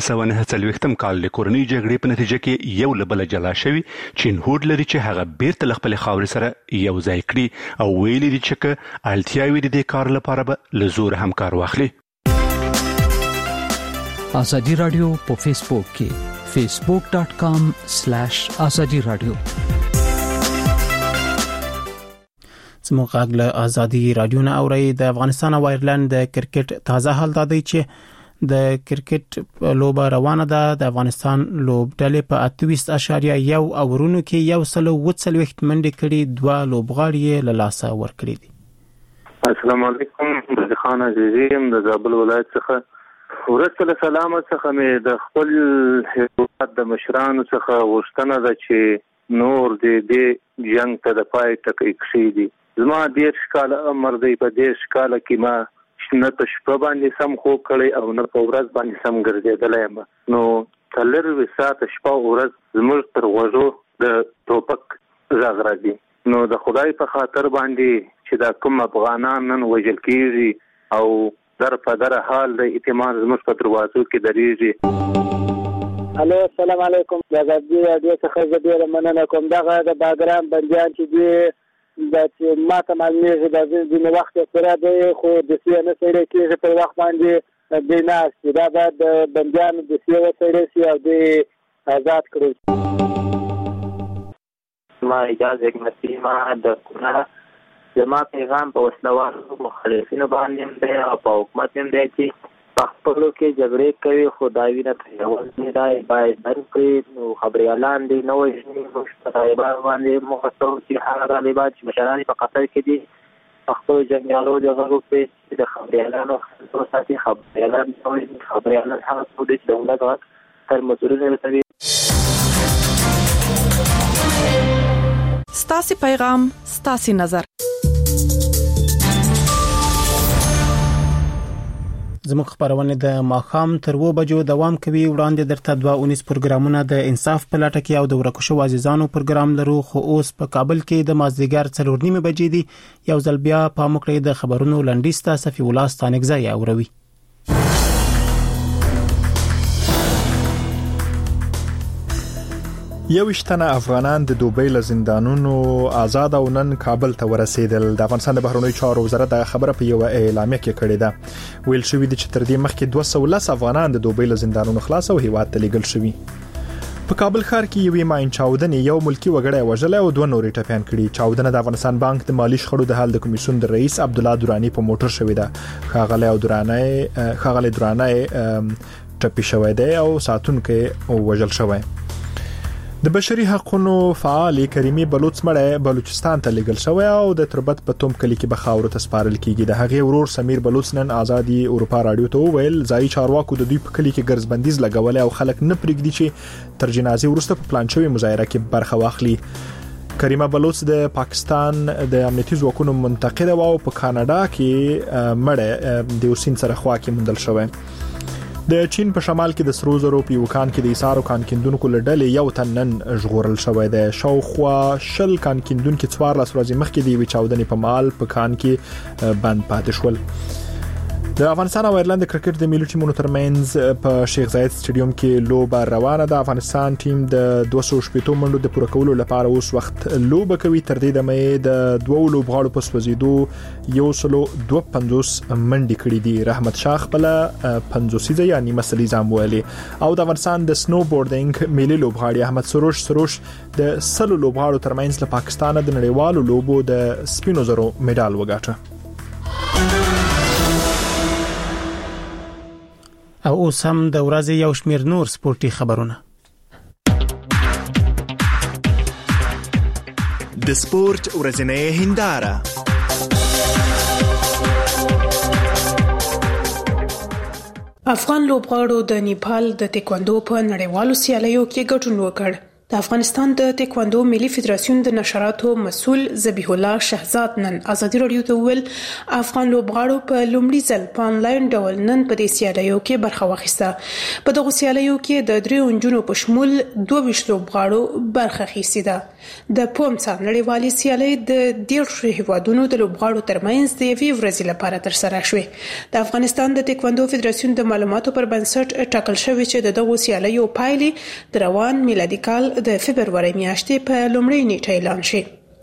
1949 کال د کورنۍ جګړې په نتیجه کې یو له بل جلا شوي، چین هوډ لري چې هغه بیرته له خپل خاورې سره یو ځای کړي او ویلي دي چې اړتیاوې د دې کار لپاره به له زور هم کار واخلي. ازادي رادیو په فیسبوک کې facebook.com/azadi radio. زموږ غږ له ازادي رادیو نه اوري. د افغانستان او ایرلند د کرکټ تازه حال دا دی چې د کرکټ لوبه روانه ده. د افغانستان لوبډلې په 28.1 اورونو کې 140 منډې کړي، 2 لوبغاړي له لاسه ورکړي دي. السلام علیکم، د خان عزیزیم د زابل ولایت څخه ورسته له سلام څخه مې د خپل هیواد د مشرانو څخه غوښتنه ده چې نور دې جنگ ته د پای ټکی کښېږدي. زما 10 کاله عمر دی، په 10 کاله کې ما نه په شپه باندې سم خوب کړی او نه په ورځ باندې سم ګرځېدلی یم. نو 4 ساعته شپه او ورځ زموږ تر غوږو د ټوپک غږ راځي. نو د خدای په خاطر باندې چې دا کوم افغانان نن وژل کېږي او در په در حال د اعتماد زموږ په دروازو کې درېږي. الو السلام علیکم، د ازادي رادیو څخه زه ډېره مننه کوم. دغه د باګرام بندیان چې دي دا چې ما ته معلومېږي دا ځینې وخت یې پوره دی، خو دوسیه نه څېړی کېږي پر وخت باندې دوی ناست دي. دا باید د بندیانو دوسیه وڅېړی شي او دوی آزاد کړل شي. ما اجازه حکمتي ما د کونړ زما پیغام په وسلوالو مخالفینو باندې هم دی او په حکومت هم دی چې خپلو کې جګړې کوي، خو دا وینه تویول نه دی باید بند کړي. نو خبریالان دې نه وژني، موږ په طالبان باندې موخه کوو چې هغه طالبان چې مشران په قطر کې دي خپلو جنګیالو د غږ وکړي چې د خبریالانو ساتي. خبریالان نه وژني، خبریالان هغه څوک دي چې دولت غږ تر مسؤلینو رسوي. ستاسو پیغام ستاسو نظر. زموږ خبرونه د ماخام تر 2 بجو دوام کوي. وړاندې درته 2 پروګرامونه د انصاف په لټه کې او د ورکشو عزیزانو پروګرام لرو، خو اوس په کابل کې د مازدیګر 4:30 بجې دي. یو ځل بیا په مکړې د خبرونو لنډیسته صفی الله ستانګزای اوروي. یوشتنه افغانان د دوبۍ له زندانونو آزاد او نن کابل ته ورسېدل. د افغانستان د بهرنیو چارو وزارت د خبره په یو اعلامیه کې کړې ده. ویل شوی دی چې تر دې مخکې 210 افغانان د دوبۍ له زندانونو خلاص او هیواد ته لیږل شوي. په کابل ښار کې یوې ماین چاودنې یو ملکی وګړی وژل او 2 نورې ټپيان کړي. چاودنه د افغانستان بانک د مالی شخړو د حل د کمیسیون د رئیس عبد الله درانی په موټر شوې ده. خاغله درانی ټپي شوی دی او ساتونکو وژل شوی. د بشري حقوقو فعال کریمي بلوچ مړی بلوچستان ته لیږل شوی او د تربت په توم کلی کې بخاور ته سپارل کیږي. د هغې ورور سمیر بلوچ نن آزادي اروپا رادیو ته وویل ځای چارواکو د دوی په کلی کې ګرځبندیز لګولې او خلک نه پرېږدي چې تر جنازې وروسته په پلان شوی مظاهره کې برخه واخلي. کریمه بلوچ د پاکستان د امنیتي ځواکونو منتقده و او په کاناډا کې مړی د اوسین سره خوا کې موندل شوی. د چین په شمال کې د سرو زرو په یوکان کې د ایثار او کان کیندونکو لړلې یو تن نن ژغورل شوی دی. شاوخوا 10 کان کیندونکو 14 ورځې مخکې د وی چاودنې په مال په کان کې بند پاتې شول. د افغانستان او ایرلند کرکټ د ملي ټیمونو ترمنځ په شیخ زاید سټیډیوم کې لوبه روانه ده. افغانستان ټیم د 280 منډو د پوره کولو لپاره اوس وخت لوبه کوي. تر دې دمه د 2 لوبغاړو په سوځیدو 152 منډې کړې دي. رحمت شاه خپل 50 یعنی مسلې ځام ویلي او د افغانستان د سنو بورډینګ ملي لوبغاړي احمد سروش د 100 لوبغاړو ترمنځ له پاکستان د نړیوالو لوبو د سپینو زرو میډال وګاټه. او اوس هم د ورځې یو شمیر نور سپورتي خبرونه. د سپورت ورځنۍ هنداره. افغان لوبغاړو د نیپال د تکواندو په نړیوالو سیالیو کې ګډون وکړ. د افغانستان د تکواندو ملي فدراسیون د نشراتو مسؤل ذبیح الله شهزاد نن آزادي رادیو ته ویل افغان لوبغاړو په لومړي ځل په انلاین ډول نن په دې سیالیو کې برخه واخیسته. په دغه سیالیو کې د 3 انجونو په شمول 22 لوبغاړو برخه اخیستې ده. د پومسا نړیوالې سیالۍ د 13 هیوادونو د لوبغاړو ترمنځ د یوې ورځې لپاره ترسره شوې. د افغانستان د تکواندو فدراسیون د معلوماتو پر بنسټ ټاکل شوی چې د دغه سیالیو پایلې د روان میلادي کال د فبرवरी میاشتې په لومړۍ نیټه اعلان شي.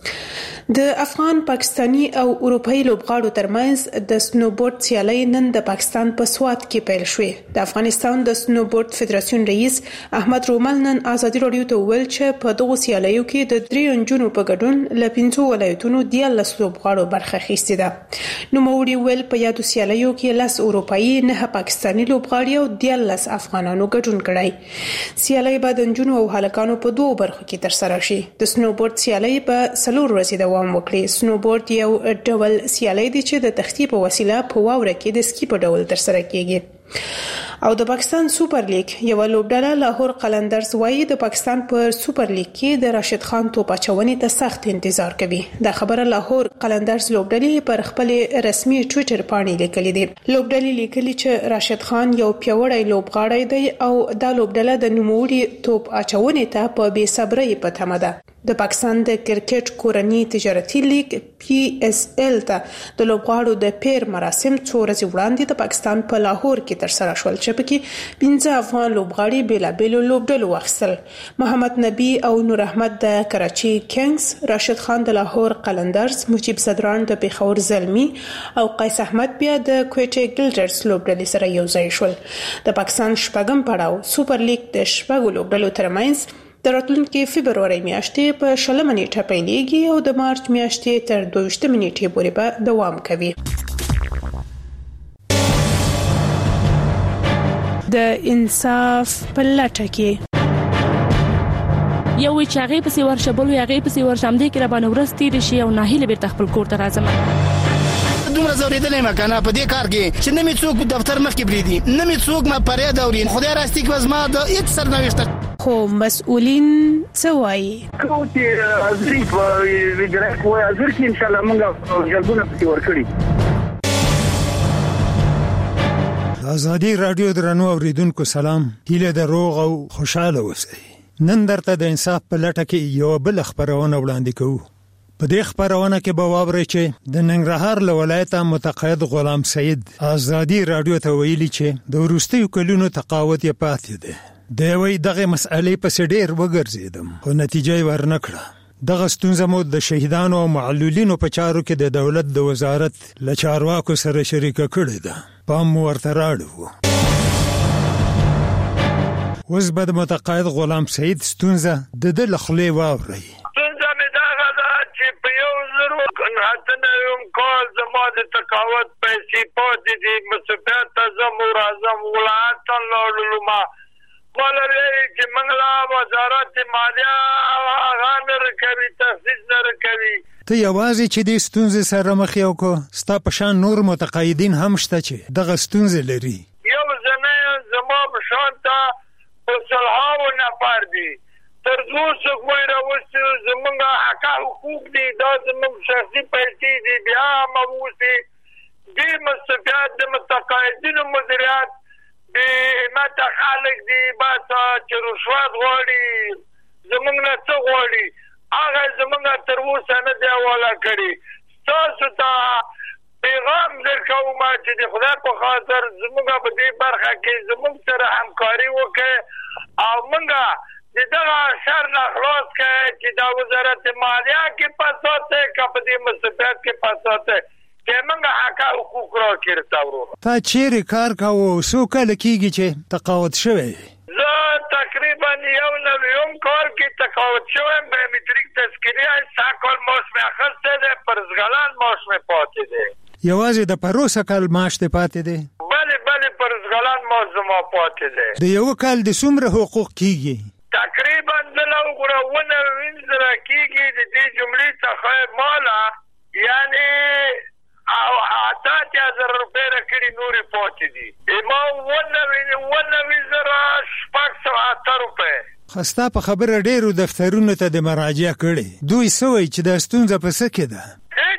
د افغان پاکستانی او اروپאי لوبغاړو ترمنځ د سنوبورډ سیالۍ نن د پاکستان په سوات کې پیل شوې. د افغانستان د سنوبورډ فدراسیون رئیس احمد رومل نن آزادي رادیو ته ویل چې په دغه سیالیو کې د 3 انجونو په ګډون له 15 ولایتونو 14 لوبغاړو برخه اخیستې ده. نو موري ویل په یادو سیالیو کې 10 اروپאי، 9 پاکستانی لوبغاړي او 14 افغانانو ګډون کړی. سیالۍ به د انجونو او هلکانو په 2 برخو کې ترسره شي. د سنوبورډ سیالۍ په 4 ورځې دوام وکړي. سنوبورډ یو ډول سیالۍ دی چې د تختې په وسیله په واوره کې د سکی په ډول ترسره کیږي. او د پاکستان سوپر لیگ یو لوبډله لاهور قلندرز وايي د پاکستان پر سوپر لیگ کې د راشد خان توپ اچونې ته سخت انتظار کوي. دا خبره لاهور قلندرز لوبډلې پر خپل رسمي ټوئیټر باندې لیکلې ده. لوبډلې لیکلي چې راشد خان یو پیاوړی لوبغاړی دی او دا لوبډله د نوموړي توپ اچونې ته په بې صبرۍ په تمه ده. د پاکستان د کرکټ کورنی تجارتي لیگ PSL ته د لوبغاړو د پیر مراسم 2 ورځې وړاندې د پاکستان په لاهور کې ترسره شول چې پکې 15 افغان لوبغاړي بېلابېلو لوبډلو واخیستل. محمد نبی او نور احمد د کراچي کینګز، راشد خان د لاهور قلندرز، مجيب صدران د پیښور زلمی او قیس احمد بیا د کوټې ګلډرز لوبډلې سره یو ځای شول. د پاکستان شپږم پړاو سوپر لیگ د شپږو لوبډلو ترمنځ د راتلونکي فبرवरी میاشتې په 20 نیټه پیلېږي او د مارچ میاشتې تر 22 نیټې پورې به دوام کوي. د انصاف په لټه کې. یو چې هغه پسې ورشبل وي هغه پسې ورشم دي کې را باندې ورستې شي او ناهیله بیرته خپل کور ته راځم. دومره زوریدلې مکنه په دې کار کې چې نه می څوک دفتر مخ کې بریدي نه می څوک ما پرې دوري خدای راستي کې وزما د هیڅ سرنوشت خو مسؤلین څه وایي؟ کوم چې ازري په ویډرک وای ازر کې ان شاء الله موږ جلبونه پسې ورکړي. آزادی رادیو درنو اوریدونکو سلام. هیله د روغ او خوشاله اوسئ. نن درته د انصاف په لټه کې یو بل خبرونه وړاندې کوو. په دې خبرونه کې به واورئ چې د ننګرهار له ولایته متقاعد غلام سید آزادی رادیو ته ویلي چې د وروستیو کلونو تقاعد یې پاتې دی. د وی دغه مسئلې په ډېر وګرځیدم خو نتیجه یې ورنکړه. دغه ستونزه مو د شهیدانو او معلولینو په چارو کې د دولت د وزارت له چارواکو سره شریکه کړې ده. پام ورته راړو. اوس به د متقاعد غلام سید ستونزه د دې لخلې واوري. ستونزه مې دا غدا چې په یو زرو کنه کال زما د تقاعد پیسې پاتې دي مسافت ته زم راځم ولایت لاړو ما ولري چې منګلا وزارت مالیه هغه نه کوي تخصیص نه کوي. ته یوازې چې د ستونزې سره مخ یو کو ستا په شان نور متقاعدین هم شته چې دغه ستونزې لري. یو ځنه زما په شان ته صلحاو نفر دي تر څو کوی راوستي زمونږه حق حقوق دي دا زموږ شخصي پیسې دي بیا موسی دې مستفاد د متقاعدینو مدیریت به ماته خلک دي بس چې رشوت غواړي زمونږ نه څه غواړي هغه زمونږه تر اوسه نه دی حواله کړي. تاسو ته پیغام درکوم چې د خدای په خاطر زمونږه په دې برخه کې زمونږ سره همکاري وکړي او مونږه دغه شر نه خلاص کړي چې دا وزارت مالیه کې پاساته کپدي مسافت کې پاساته چې مونږه حق حقوق راکړي تاورو. تا چیرې کار کاوه سو کله کېږي چې تقاعد شوی؟ زه تقریبا یو کال کې تقاعد شوم. بایومتریک تذکیره ساکل ماش مې اخیسته ده پرزګلان ماش مې پاتې ده. یوازې د پروسه کال معاش ته پاتې دی؟ بله پرزګلان معاش زما پاتې دی. د یو کال د څومره حقوق کیږي؟ تقریبا د لوګره ونه وینځره کیږي د دې جملې څخه مالا یعنی او 8000 روپے راکړي نورې پاتې دي. ما ونه وینځره 680 روپے. خستا په خبره ډیرو دفترونو ته د مراجعه کړي. دوی سوي چې د ستونزه په څه کې ده؟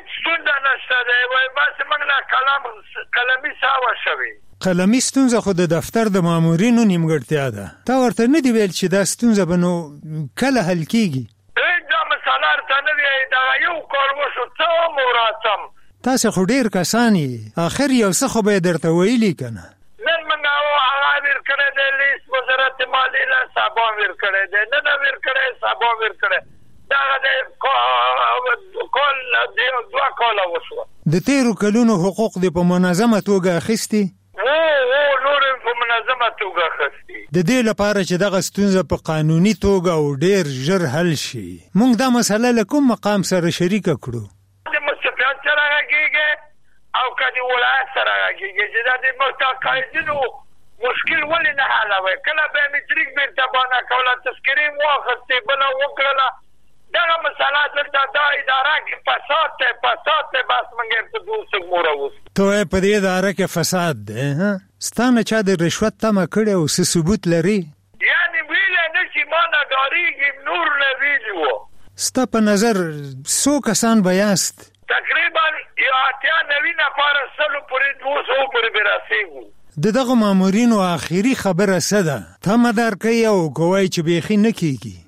قلمي ساوه شوی. قلمي ستونزه خو د دفتر د مامورینو نیمګړتیا ده. تا ورته نه دی ویل چې دا ستونزه به نو کله حل کیږي؟ دا مسله ته نه وی دا یو کار وشو څو مراتم. تاسو خو ډیر کسان یې اخر یو څه خو به درته ویلي کنه. نن موږ هغه ور کړی د لیست وزارت مالیه له سبا ور کړی دی نه ور کړی سبا ور کړی دا د کول د دوه کاله وشو. د تیرو کلونو حقوق د په منظمه توګه اخیستي؟ نور په منظمه توګه اخیستي. د دې لپاره چې دغه ستونزه په قانوني توګه او ډیر ژر حل شي موږ دا مسله له کوم مقام سره شریکه کړو؟ د مستفاد سره راګیږي او کدي ولایت سره راګیږي چې د متقاعدینو مشکل ولې نه حلوي. کله به متریک بیرته باندې کوله تذکرې واخستې بل وکړه دغه مسله دلته دا اداره کې فساد ته بس منګر ته دوسه مور اوس ته په دې اداره کې فساد ده ها ستانه چا د رشوت تمه کړي او څه ثبوت لري؟ یعنی ویل نه چې ما نه داریږي نور نه ویلو. ستا په نظر څو کسان بیاست؟ تقریبا یو 89 نفر سلو پورې 200 پورې برسېږو. دغه مامورینو اخیری خبره څه ده؟ تمه درکوي او کوي چې بیخي نه کیږي.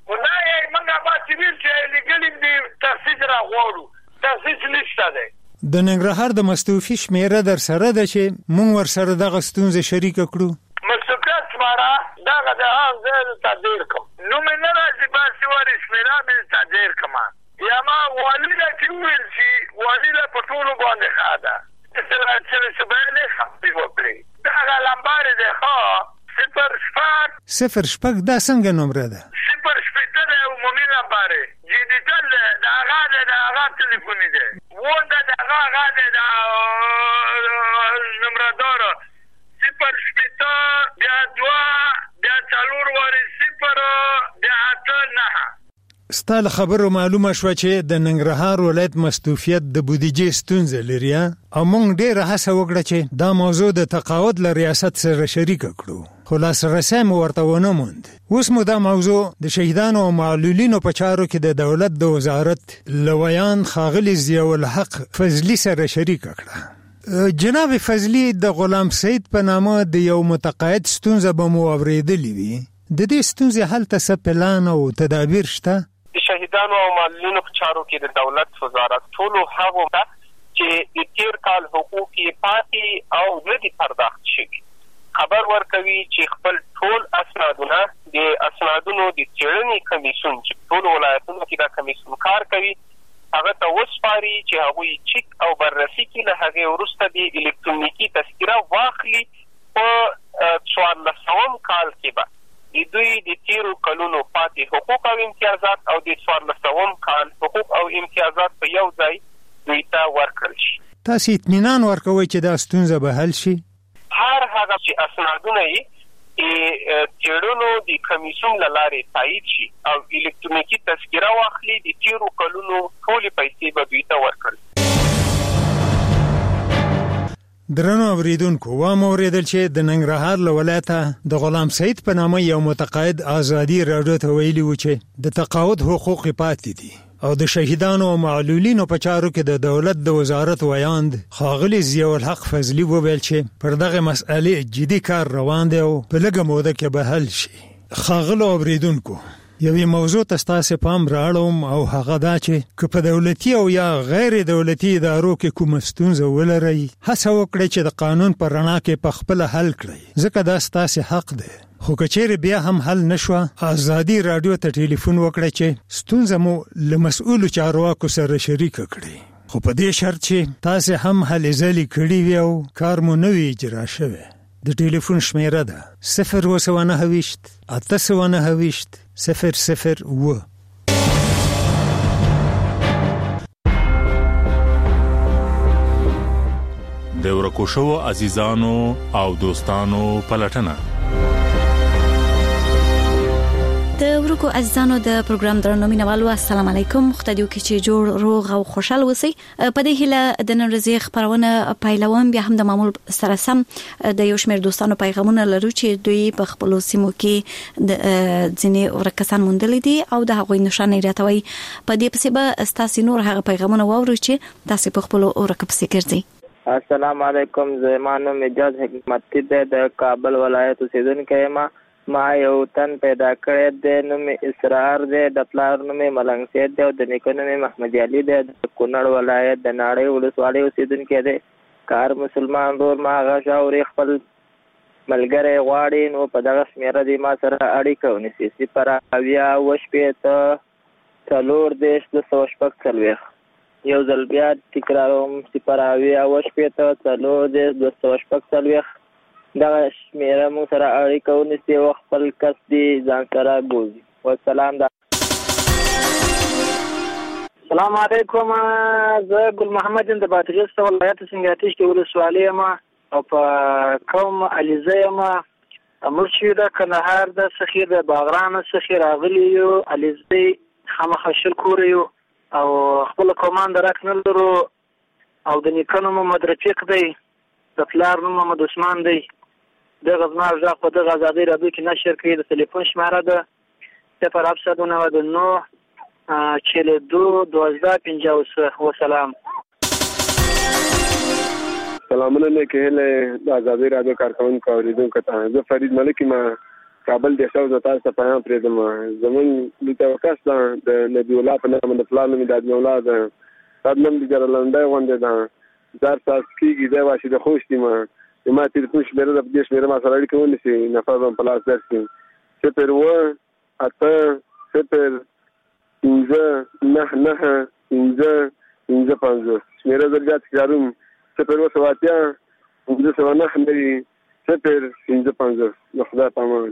تاسیس نشته ده. د ننګرهار د مستوفي شمیره در سره ده چې مونږ ور سره دغه ستونزه شریکه کړو. مستوفي شمیره دغه د هغه ځای تدیر کوم نو مې نه راځي باسي ور شمیره مې تدیر کوم یا ما والده چې ویل چې والده په ټولو باندې خاده چې سبا نه خپل وکړي دغه لمبار ده ها 0 دا څنګه نمبر ده؟ 0 ده عمومي لمبار جديدل دا هغه ټلیفون دی ونده دا هغه دا نمبر دار 0 د تاله خبرو معلومه شو چې د ننګرهار ولایت مستوفیت د بودیجې ستونزه لري او موږ ډېر هڅه وکړه چې دا موضوع د تقاعد له ریاست سره شریک کړو خو لاسرسی مو ورته ونه موند. اوس مو دا موضوع د شهیدانو او معلولینو په چارو کې د دولت د وزارت لویان ښاغلي ضیاء الحق فضلي سره شریک کړه. جناب فضلي د غلام سید په نامه د یو متقاعد ستونزه به مو اورېدلې وي. د دې ستونزې حل ته څه پلان او تدابیر شته؟ د شهیدانو او معلولینو په چارو کې د دولت وزارت ټولو هغو ته چې د تیر کال حقوق یې پاتې او نه دي پرداخت شوي خبر ورکوي چې خپل ټول اسنادونه د اسنادونو د څېړنې کمیسیون چې ټولو ولایتونو کې دا کمیسیون کار کوي هغه ته وسپاري چې هغوی چیک او بررسي کړي. له هغې وروسته د الکترونیکي تذکره واخلي. په 14 کال کې به د دوی د تیرو کلونو پاتې حقوق او امتیازات او د 14 کال حقوق او امتیازات په یو ځای دوی ته ورکړل شي. تاسو اطمینان ورکوئ چې دا ستونزه به حل شي؟ هر هغه چې اسنادونه یې څېړنو د کمیسیون له لارې تایید شي او الکترونیکي تذکره واخلي د تیرو کلونو ټولې پیسې به دوی ته ورکړل. درنو اوریدونکو واوریدل چې د ننګرهار له ولایته د غلام سید په نامه یو متقاعد ازادي راډیو ته ویلي و چې د تقاعد حقوق پاتې دي او د شهیدانو او معلولینو په چارو کې د دولت د وزارت ویاند ښاغلي ضیاء الحق فضلي وویل چې پر دغه مسئلې جدي کار روان دی او په لږه موده کې به حل شي. ښاغلو اوریدونکو یوې موضوع ته ستاسو پام راړم او هغه دا چې که په دولتي او یا غیر دولتي ادارو کې کوم ستونزه ولرئ هڅه وکړئ چې د قانون پر رڼا کې په خپل حل کړئ ځکه دا ستاسو حق دی. خو کچېر بیا هم حل نشوه ازادي راډیو ته ټلیفون وکړئ چې ستونزه مو له مسؤلو چارواکو سره شریک کړئ. خو په دې شرط چې تاسو هم هلې ځلې کړي وي او کار مو نه وي اجرا شوی. د ټلیفون شمیره ده 029 829 001. د ورکو شوو عزیزانو او دوستانو پلټنه. د ورکو عزیزانو د پروګرام درنو مینوالو السلام علیکم. خدای دې وکړي چې جوړ روغ او خوشاله اوسئ. په دې هیله د نن ورځې خبرونه پیلوم بیا هم د معمول سره سم د یو شمېر دوستانو پیغامونه لرو چې دوی په خپل سیمو کې د ځینې ورکسان موندلې دي او د هغوی نشانې راټوي. په دې پسې به ستاسو نور هغه پیغامونه واورو چې تاسو په خپل ورکه پسې ګرځئ. السلام علیکم. زمانو مجاز حکمت د کابل ولایت اوسیدونکی یم. ما یو تن پیدا کړی دی نوم اسرار دی د پلار نوم ملنګ سید دی او د نیکه نوم محمد علي دی د کونړ ولایت د ناړۍ ولسوالۍ اوسیدونکی دی. کار مسلمان رور ما هغه شاورې خپل ملګری غواړي نو په دغه شمېره دی ما سره اړیکه ونیسي 0 یو ځل بیا تکراروم 0 دغه شمیره مو سره اړیکه ونیسي او خپل کس دی ځان سره بوزي. والسلام. السلام علیکم. زه ګل محمد د بادغیس ولایت سنګاتیش کې ولسوالۍ یم او په قوم علیزه یم. مرشد کندهار د سخیر د باغران سخیر راغلی یو علیزه خامخشل کور یو او خپل کوماند راکنل درو او د نیکانو محمد رفیق دی د پلار نوم محمد عثمان دی. د غزنار ځخ په دغه ازادي راډیو کې نشر کړي. د ټلیفون شماره ده 079 42 وسلام. سلامونه نه کېله د ازادي راډیو کارکونکو اوریدونکو ته زه فرید ملک ما کابل د شاو د تاسو په پیغام پرې دم. زمون د توکاس د نبی الله په نامه د پلان می د اولاد تدنم د جرلنده وانده ده زار تاسو کېږي دا واشي د خوشتي ما تلیفون شمیره د دې شمیره ما سره اړیکه ونیسي نفر په پلاس درسي 0 8 0 9 5 شمیره درجات کاروم 0 سواتیا 0 خدا پامان.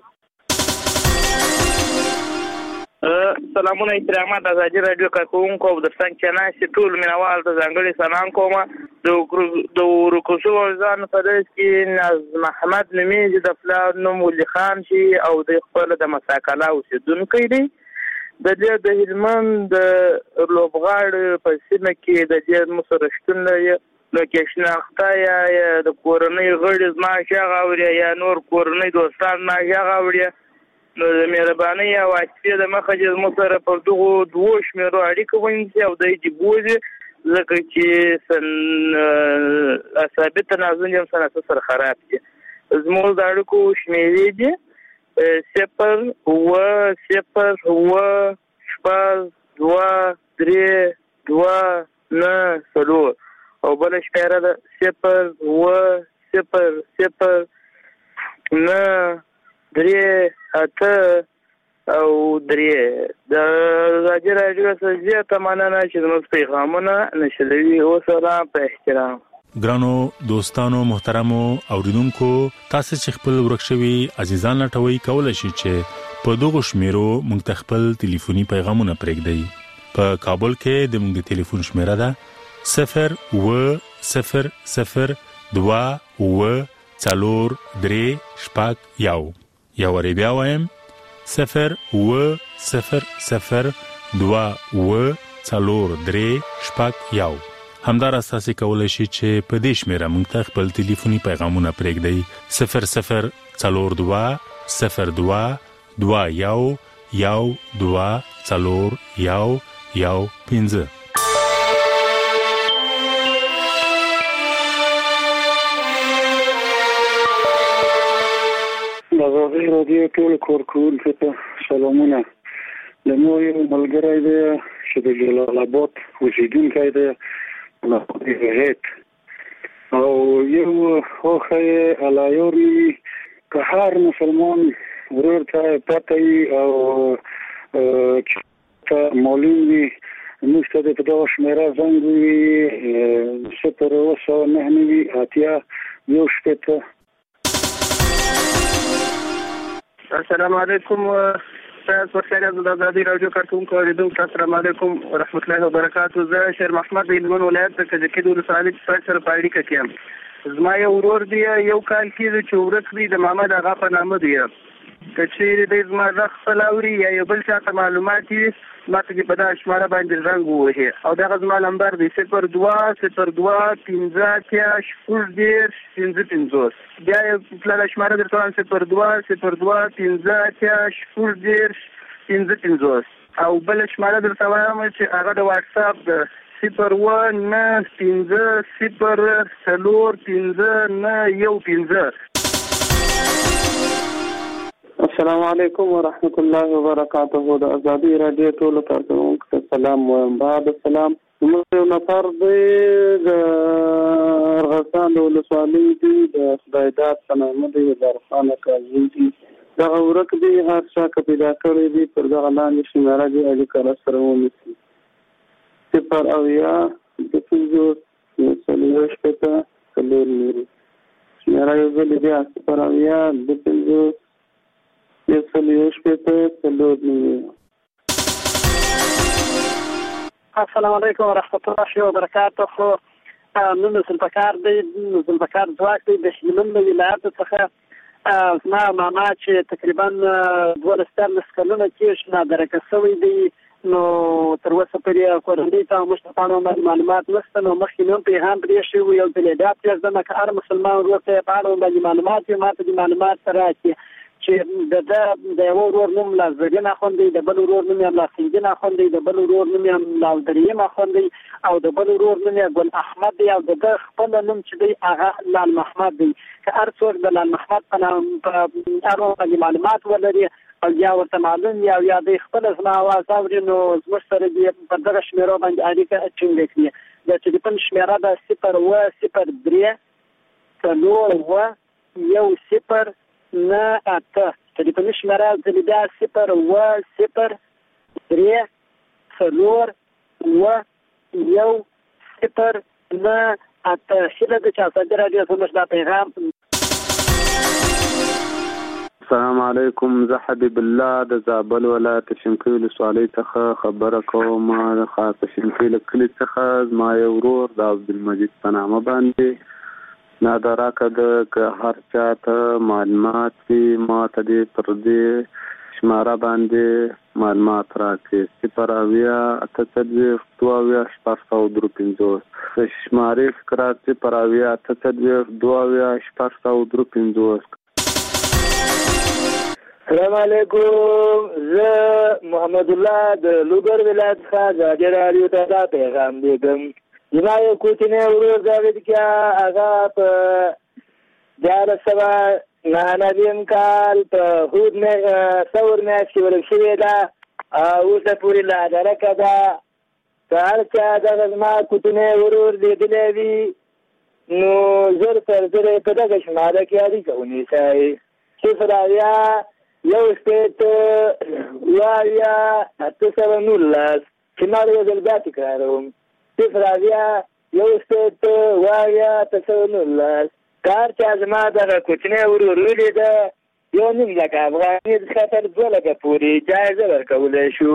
سلامونه احترامات ازادي راډیو کارکونکو او د څنګه چنای ټول مینوال ته ځانګړي سلام کوم. د ورکوشو ځان په دې کې نظم محمد نومي د پلار نوم ولي خان شي او د خپل د مساکلا اوسیدونکو دی. د دې د هلمند د لوبغاړو په سیمه کې د دې مسرشتون لوکیشن اخته یا د کورنۍ غړي زما شغه اوري یا نور کورنۍ دوستان ما شغه اوري نو د مهرباني او عاطفه د مخه چې مو سره په دغه دوه شمیرو اړیکه ونیسي او د دې بوزي ځکه چې ثابت تنازل یم سره خراب دي زموږ د اړیکو شمیرې دي 0 او بل شمیره ده 0 او 3 د راځي سجیه تمنانه چې زموږ پیغامونه نشلوي او سره په احترام. ګرانو دوستانو محترمو اوریدونکو تاسو چې خپل ورکشوي عزیزان لټوي کولای شئ چې په دغه شمیرو موږ خپل ټلیفوني پیغامونه پرېږدئ. په کابل کې د موږ ټلیفون شمیره ده 080043431 یا وربیا وایم 080043431 همدار اساسي کولای شي چې په دې شمیره موږ ته خپل ټلیفوني پیغامونه پرېږدئ 0022122 دغه رادیو ټول کورکونکو ته سلامونه. د مو یو ملګری دی چې د جلال آباد اوسیدونکی دی او یو خوخه علایوري که هر مسلمان ورور ته پته او معلوم وي موږ ته د دغه شمیره زنګ وي 0 السلام علیکم تاسو ورسره د آزادي رادیو کارتونکو اوریدونکو السلام علیکم ورحمت الله وبرکاتو. زه شیر محمد د هلمند ولایت څخه د کډو رسالې سره په اړیکه کې یم. زما یو ورور دی یو کال کې چې ورک دی د محمد اغا په نامه دی چې د زما رخ فلاوري یا یو بل څه معلومات دي ماته په دا شماره باندې رنګ ووهي او دا زما نمبر دی 020215 بیا یو پلان شماره درته 020215 او بل شماره درته وایم چې هغه د واتس اپ ده 019504315. السلام علیکم ورحمت الله وبرکاته. د آزادي رادیو ټول کارکونکو ته سلام وایم. بعد السلام موږ یو نفر دی د ارغستان د ولسوالۍ دی د خدایداد په نامه دی درخانه کاظم دی دغه ورک دی هر څه پیدا کړی دی پر دغه لاندې شمیره دی اړیکه سره ونیسي 0 السلام علیکم ورحمت الله وبرکاته. نن زلفکار دی زلفکار ځواک دی د هلمند ولایت څخه زما ماما چې تقریبا 12 کلونه کېږي نادرکه شوی دی نو تر اوسه پرې کورنۍ ته مشتاقانو معلومات نشته نو مخکې نو پیغام پرې شوی یو بلیدات چې زما کار مسلمان ورته په اړه معلومات یې ماته د معلومات راکړي چې د یو ورور نوم لازرګن اخوندي د بل ورور نوم لاسنجن اخوندي د بل ورور نوم لاودریم اخوندي او د بل ورور نوم ګل احمد دی او د خپل نوم چې دی هغه لال محمد دی که هر څوک د لال محمد په نام په معلومات ولري او یا ورته معلوم یا د خپل اسماء आवाज اوري نو زموږ سره دی په دغه شمیرو باندې اړیکه ټینګ کړي د ټلیفون شمیره ده 0 نه اته ټلیفون شمیره د 0 شیله د چا صدر راډیو زموږ د پیغام. السلام علیکم. زه حبیب الله د زابل ولایت شینکۍ ولسوالۍ څخه خبره کوم. د خاص شینکۍ کلی څخه ما یو ورور د عبدالمجید په نامه باندې نادراکه د هر چاته معلومات ما ته دې پر دې شماره باندې معلومات راکړي 0808224 شمارې فقرات 0808224 السلام علیکم زه محمد الله د لوګر ولایت څخه ازادي راډیو ته دا پیغام لیږم. زما یو کوچنی ورور جاوید کیا هغه په 2009 کال په هود ثور میاشتې ورک شوې ده او اوسه پورې لا درکه ده. که هر چا دغه زما کوچنی ورور لیدلی وي نو زر تر زر په دغه شماره کې اړیکه ونیسئ. 0 یو شپېت اویا 819 چې ما یو ځل بیا تکراروم 0 یو شپېت اویا 819. کار چا زما دغه کوچنی ورور ولیده یو نیم لکه افغاني څخه تر 2 لکه پورې جایزه ورکولی شو.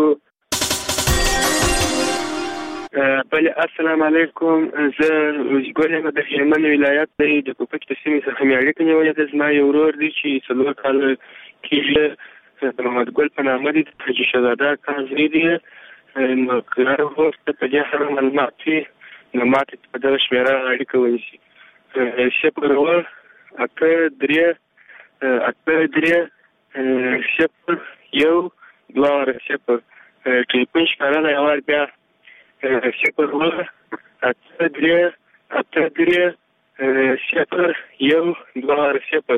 بله السلام علیکم. زه ګل یم د هلمند ولایت د کوپک د سیمې څخه مې اړیکه نیولې ده. زما یو ورور دی چې 4 کاله کېږي د محمد ګل په نامه دی د حاجي شهزاده کان زوی دی. نو که هر وخت په دې سره معلومات وي نو ما ته په دغه شمېره اړیکه ونیسي. 0 8 3 0 1 2 ټلیفون ښکاره دی یو وار بیا 0 8 3 0 1 2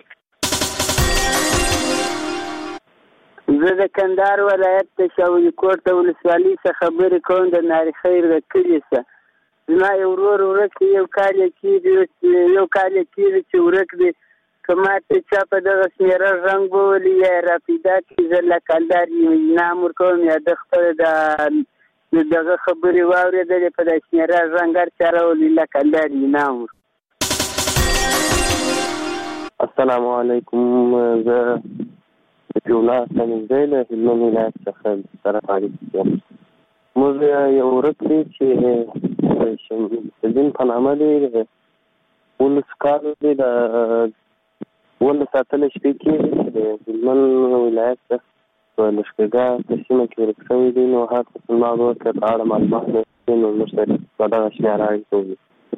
زه د کندهار ولایت د شاولي کوټ د ولسوالۍ څخه خبرې کوم د ناري خیر د کلي څخه. زما یو ورور ورک یو کال یې کېږي چې ورک دی. که ما ته چا په دغه شمېره رنګ وولي یا یې راپیدا کړي زه له کلدار انعام ورکوم یا د خپله دغه خبرې واورېدلې په دغه شمېره رنګ هر چا راولي له کلدار انعام ورکوم. السلام علیکم. زه پیولا سنځای له هلمند ولایت څخه سره اړیکه یم. موږ یو ورک دی چې شمسالدین په نامه دی 19 کال دی د 19 اتلس شپې کېږي چې د هلمند ولایت څخه په لښکرګاه په سیمه کې ورک شوی دی. نو هر مسلمان ورور که په اړه معلومات لري نو موږ سره په دغه شمېره اړیکه ونیسي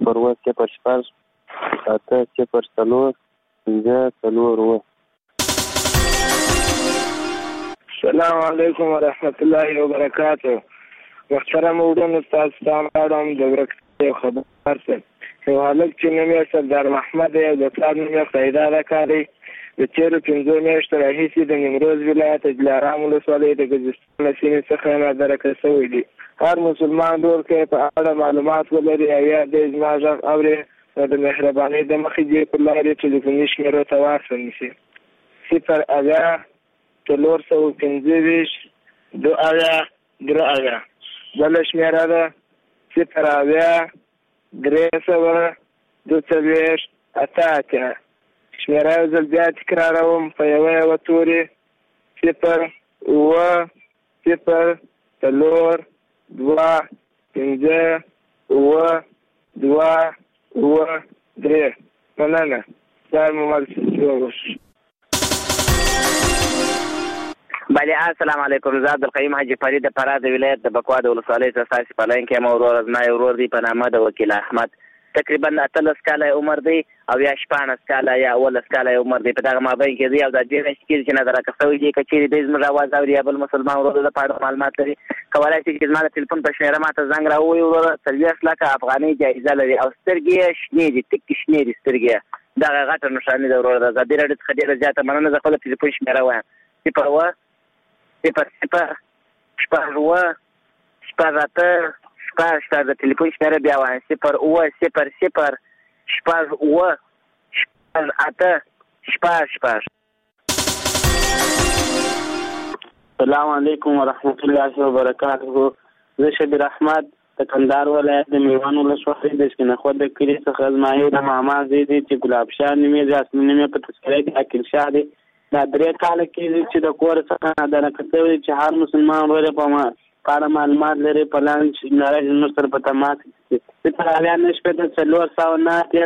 0 السلام علیکم ورحمت الله وبرکاته. محترم وروڼو تاسو ته غواړم د ورکتیا خبر سم. یو هلک چې نوم یې سردار محمد دی او د پلار نوم یې خدایدا کاری د تېرو 5 میاشتو راهیسې د نیمروز ولایت دلارام ولسوالۍ د ګرجستان له سیمې څخه نادرکه شوی دی. هر مسلمان ورور که په اړه معلومات ولري او یا د زما غږ اوري نو د مهربانۍ د مخې دې په لارې ټلیفوني شمېرو ته واصل نیسي 0 425 2 بله شمېره ده 0 3 8 شمېره یو ځل بیا تکراروم په یوه تورې 0 0 2 5 2 3 مننه. سلام علیکم. بله السلام علیکم. زه عبدالقیوم حاجي فرید د فراه د ولایت د بکوا د ولسوالۍ څخه ستاسې په لاین کې یم. زما یو ورور دی په نامه د وکیل احمد تقریبا 18 کاله عمر دی او یا 14 کاله یا 18 کاله عمر دی. په دغه مابین کې دی او د دې نشي کېږي چې نظر راکوي چې کچېرې د زموږ आवाज اوري یا بل مسلمان ورور د پاره معلومات لري کولای شي چې زما د ټلیفون په شمېره ماته زنګ راووي ورور 30 لکه افغاني جایزه لري او سترګې شنې دي تک شنې دي سترګې دغه غټه نشانه د ورور د ازادي راډیو څخه ډېره زیاته مننه. زه خپل ټلیفون شمېره وایم 0 د ټلیفون شمېره بیا وایم 0 السلام علیکم ورحمت الله وبرکاته. زه شبیر احمد د کندهار ولایت د میوان ولسوالۍ د سکنخود د کلي څخه زما یو د ماما زوی دی چې ګلاب شاه نومېږي اصلي نوم یې په تذکره کې عاقل شاه دی. دا 3 کاله کېږي چې د کور څخه نادرکه شوی چې هر مسلمان ورور په اړه معلومات لري په لاندې شمېره زموږ سره په تماس کې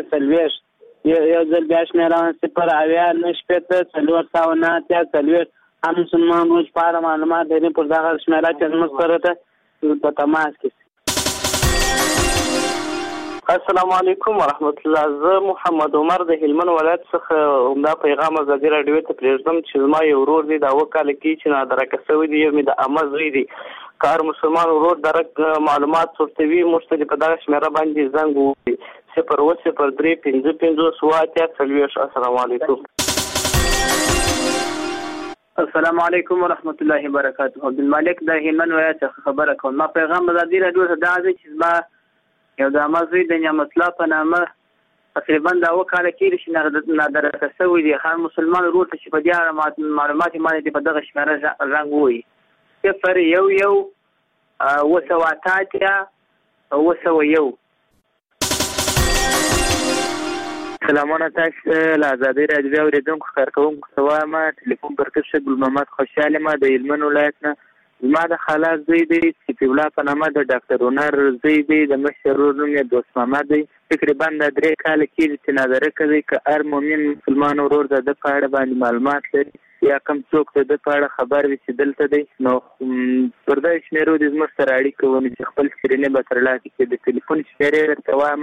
0 یو ځل بیا شمېره 0 4 9 4 هم مسلمان روز په اړه معلومات لري پر دغه شمیره چې زموږ سره ته په تماس کې. السلام علیکم ورحمت الله. زه محمد عمر د هلمند ولایت څخه همدا پیغام ازادي راډیو ته پرېږدم چې زما یو ورور دی دا وکاله کې چې نادرکه شوی دی یو مې د عامه زوی دی کار مسلمان ورور درک معلومات ورتوي موږ ته په دغه شمیره باندې زنګ ووهي 0803555 السلام علیکم. السلام علیکم ورحمت الله وبرکاته. عبدالمالک د هلمند ولایت څخه خبره کوم. ما پیغام ازادي راډیو ته دا دی چې زما یو د عامه زوی د نعمت الله په نامه تقریبا دا وکاله کېږي چې نادرکه شوی دی هر مسلمان ورور ته چې په دې اړه معلومات یې باندې په دغه شمیره رنګ ووهي 011 سلامونه تاسو له ازادي راډیو اوریدونکو کارکوونکو ته وایم ټلیفون پر کښ ګل محمد خوشاله ما د هلمند ولایت نه ما د خاله زوی دی چې په ولا په نامه د ډاکټر هنر زوی دی د مشر ورور نوم یې دوست محمد دی تقریبا د 3 کال کېږي چې نادرکه دی که هر مؤمن مسلمان ورور د په اړه باندې معلومات لري یا کوم څوک د په اړه خبر وي چې دلته دی نو پر دې شمیرو د زموږ سره اړیکه ونی چې خپل سکرینې به ترلاسه کړي د ټلیفون شمیرې درته وایم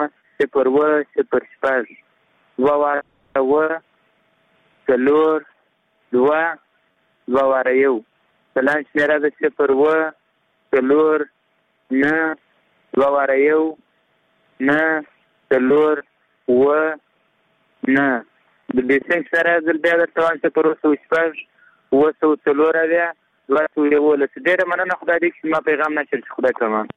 010 سلام شمیره د 010 د بیسنګ سره د بیا د توان څخه پروسه وشپږ ډېره مننه خدای دې چې ما پیغام نشر خدای کمان.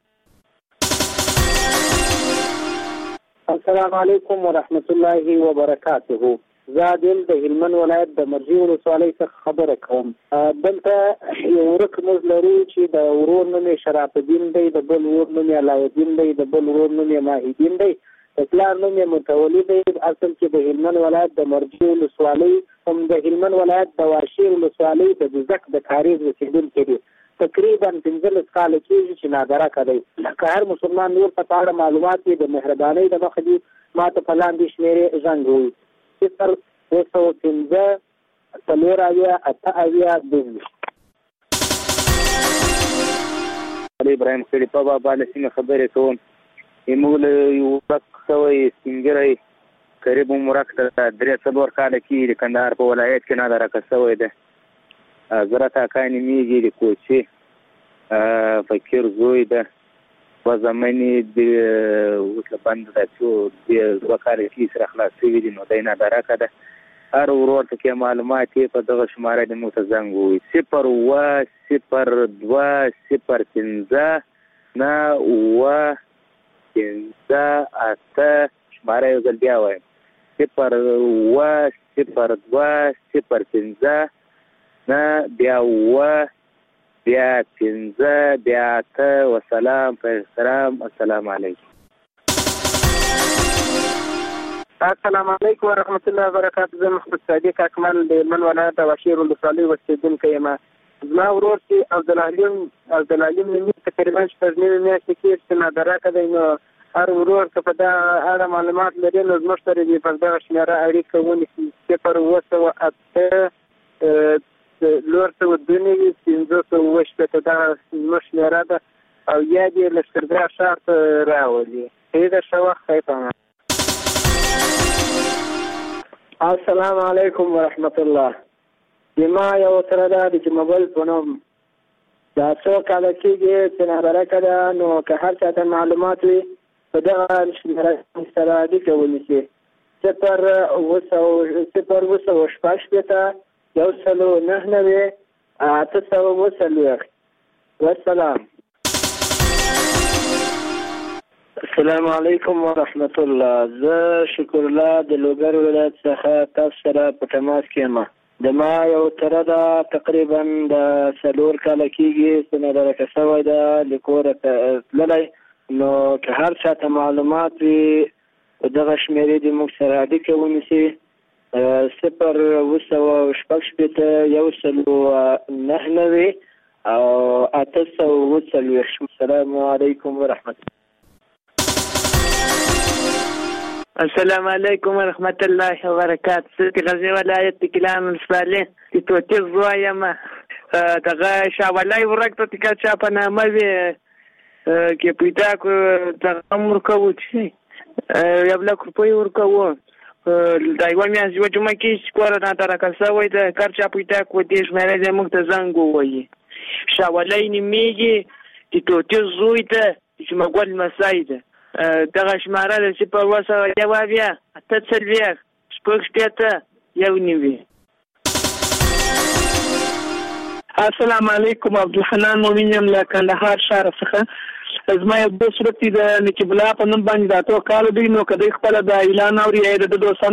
السلام علیکم ورحمت الله وبرکاته. زه د هلمند ولایت د مرجی ولسوالۍ څخه خبره کوم. دلته یو ورک موږ لرو چې د ورور نوم یې شرف الدین دی د بل ورور نوم یې علاءالدین دی د بل ورور نوم یې ماهیدین دی د پلار نوم یې متولي دی. اصل کې د هلمند ولایت د مرجی ولسوالۍ هم د هلمند ولایت د واشیر ولسوالۍ د بزک د کاریز اوسېدونکی دی. تقریبا 15 کال کېږي چې نادرکه دی. که هر مسلمان نور په اړه معلومات یې د مهربانۍ د مخې دي ما ته په لاندې شمیرې زنګ ووهي 015 ابراهیم خلیفه بابا له سیمې خبرې کوم. موږ له یو وخت شوی سپینګری قریب عمرک ته 3-4 کال کې د کندهار په ولایت کې نادرکه شوی دی. زراعت اکانی میږي د کوچي فکر زوی ده په زماني د وسله بند د وکاله کې سره خلاصې دي نو دینه درکه ده هر ورور ته معلومات په دغه شماره د متزنګ وي 010 شماره یو ځل بیا وایم 010 بیا 5 وسلام السلام علیکم. السلام علیکم ورحمت الله وبرکاته. زه محمد صادق اکمل د هلمند ولایت د واشیر ولسوالۍ اوسېدونکی یم. زما ورور چې عبدالعلیم نومي تقریبا 9 میاشتې کېږي چې نادرکه دی نو هر ورور که په دا اړه معلومات لري نو زموږ سره دې په دغه شمیره اړیکه ونیسي 010 لور ته ودونی 500 دا زموږ شمیره ده او یا دې لښکرګاه ښار ته راولي. ډېره ښه وخت خیفه. السلام علیکم ورحمت الله. زما یو سره ده د موبایل په نوم دا څو کاله کېږي چې نادرکه ده نو که هر چا ته معلومات وي په دغه شمیره سره اړیکه ونیسي 010 والسلام. السلام علیکم ورحمت الله. زه شکر الله د لوګر ولایت څخه تاسو سره په تماس کې یم. د ما یو تره ده تقریبا د 4 کاله کېږي چې نادرکه شوی ده له کوره تللی نو که هر چا ته معلومات وي په دغه شمیرې دې موږ سره اړیکه ونیسي 010 او 840. السلام علیکم ورحمت الله. السلام علیکم ورحمت الله وبرکاته. غزنی ولایت د کلان ولسوالۍ توتیز وایم دغه شاولای ورکته تکا چا په نامه وی کې پیدا کو دغه مرکو چی یبلا کړپوي ورکو دایو میاز یو جمعه کې سکور نه تر کاسه وای د کارچا پیدا کو دیش مې د مخ ته زنګ وای شاولای نیمیږي چې توتیز زوی ته چې مګول مسایده دغه شماره چې په واسه جواب یا تسلویه شپږ یو نیوي. السلام علیکم عبدالحنان مومنیم له کندهار ښار څخه زما یو دوست د نقیب الله په نوم باندې دا تو کال دی نو کدی خپل د اعلان اوري د دوستانو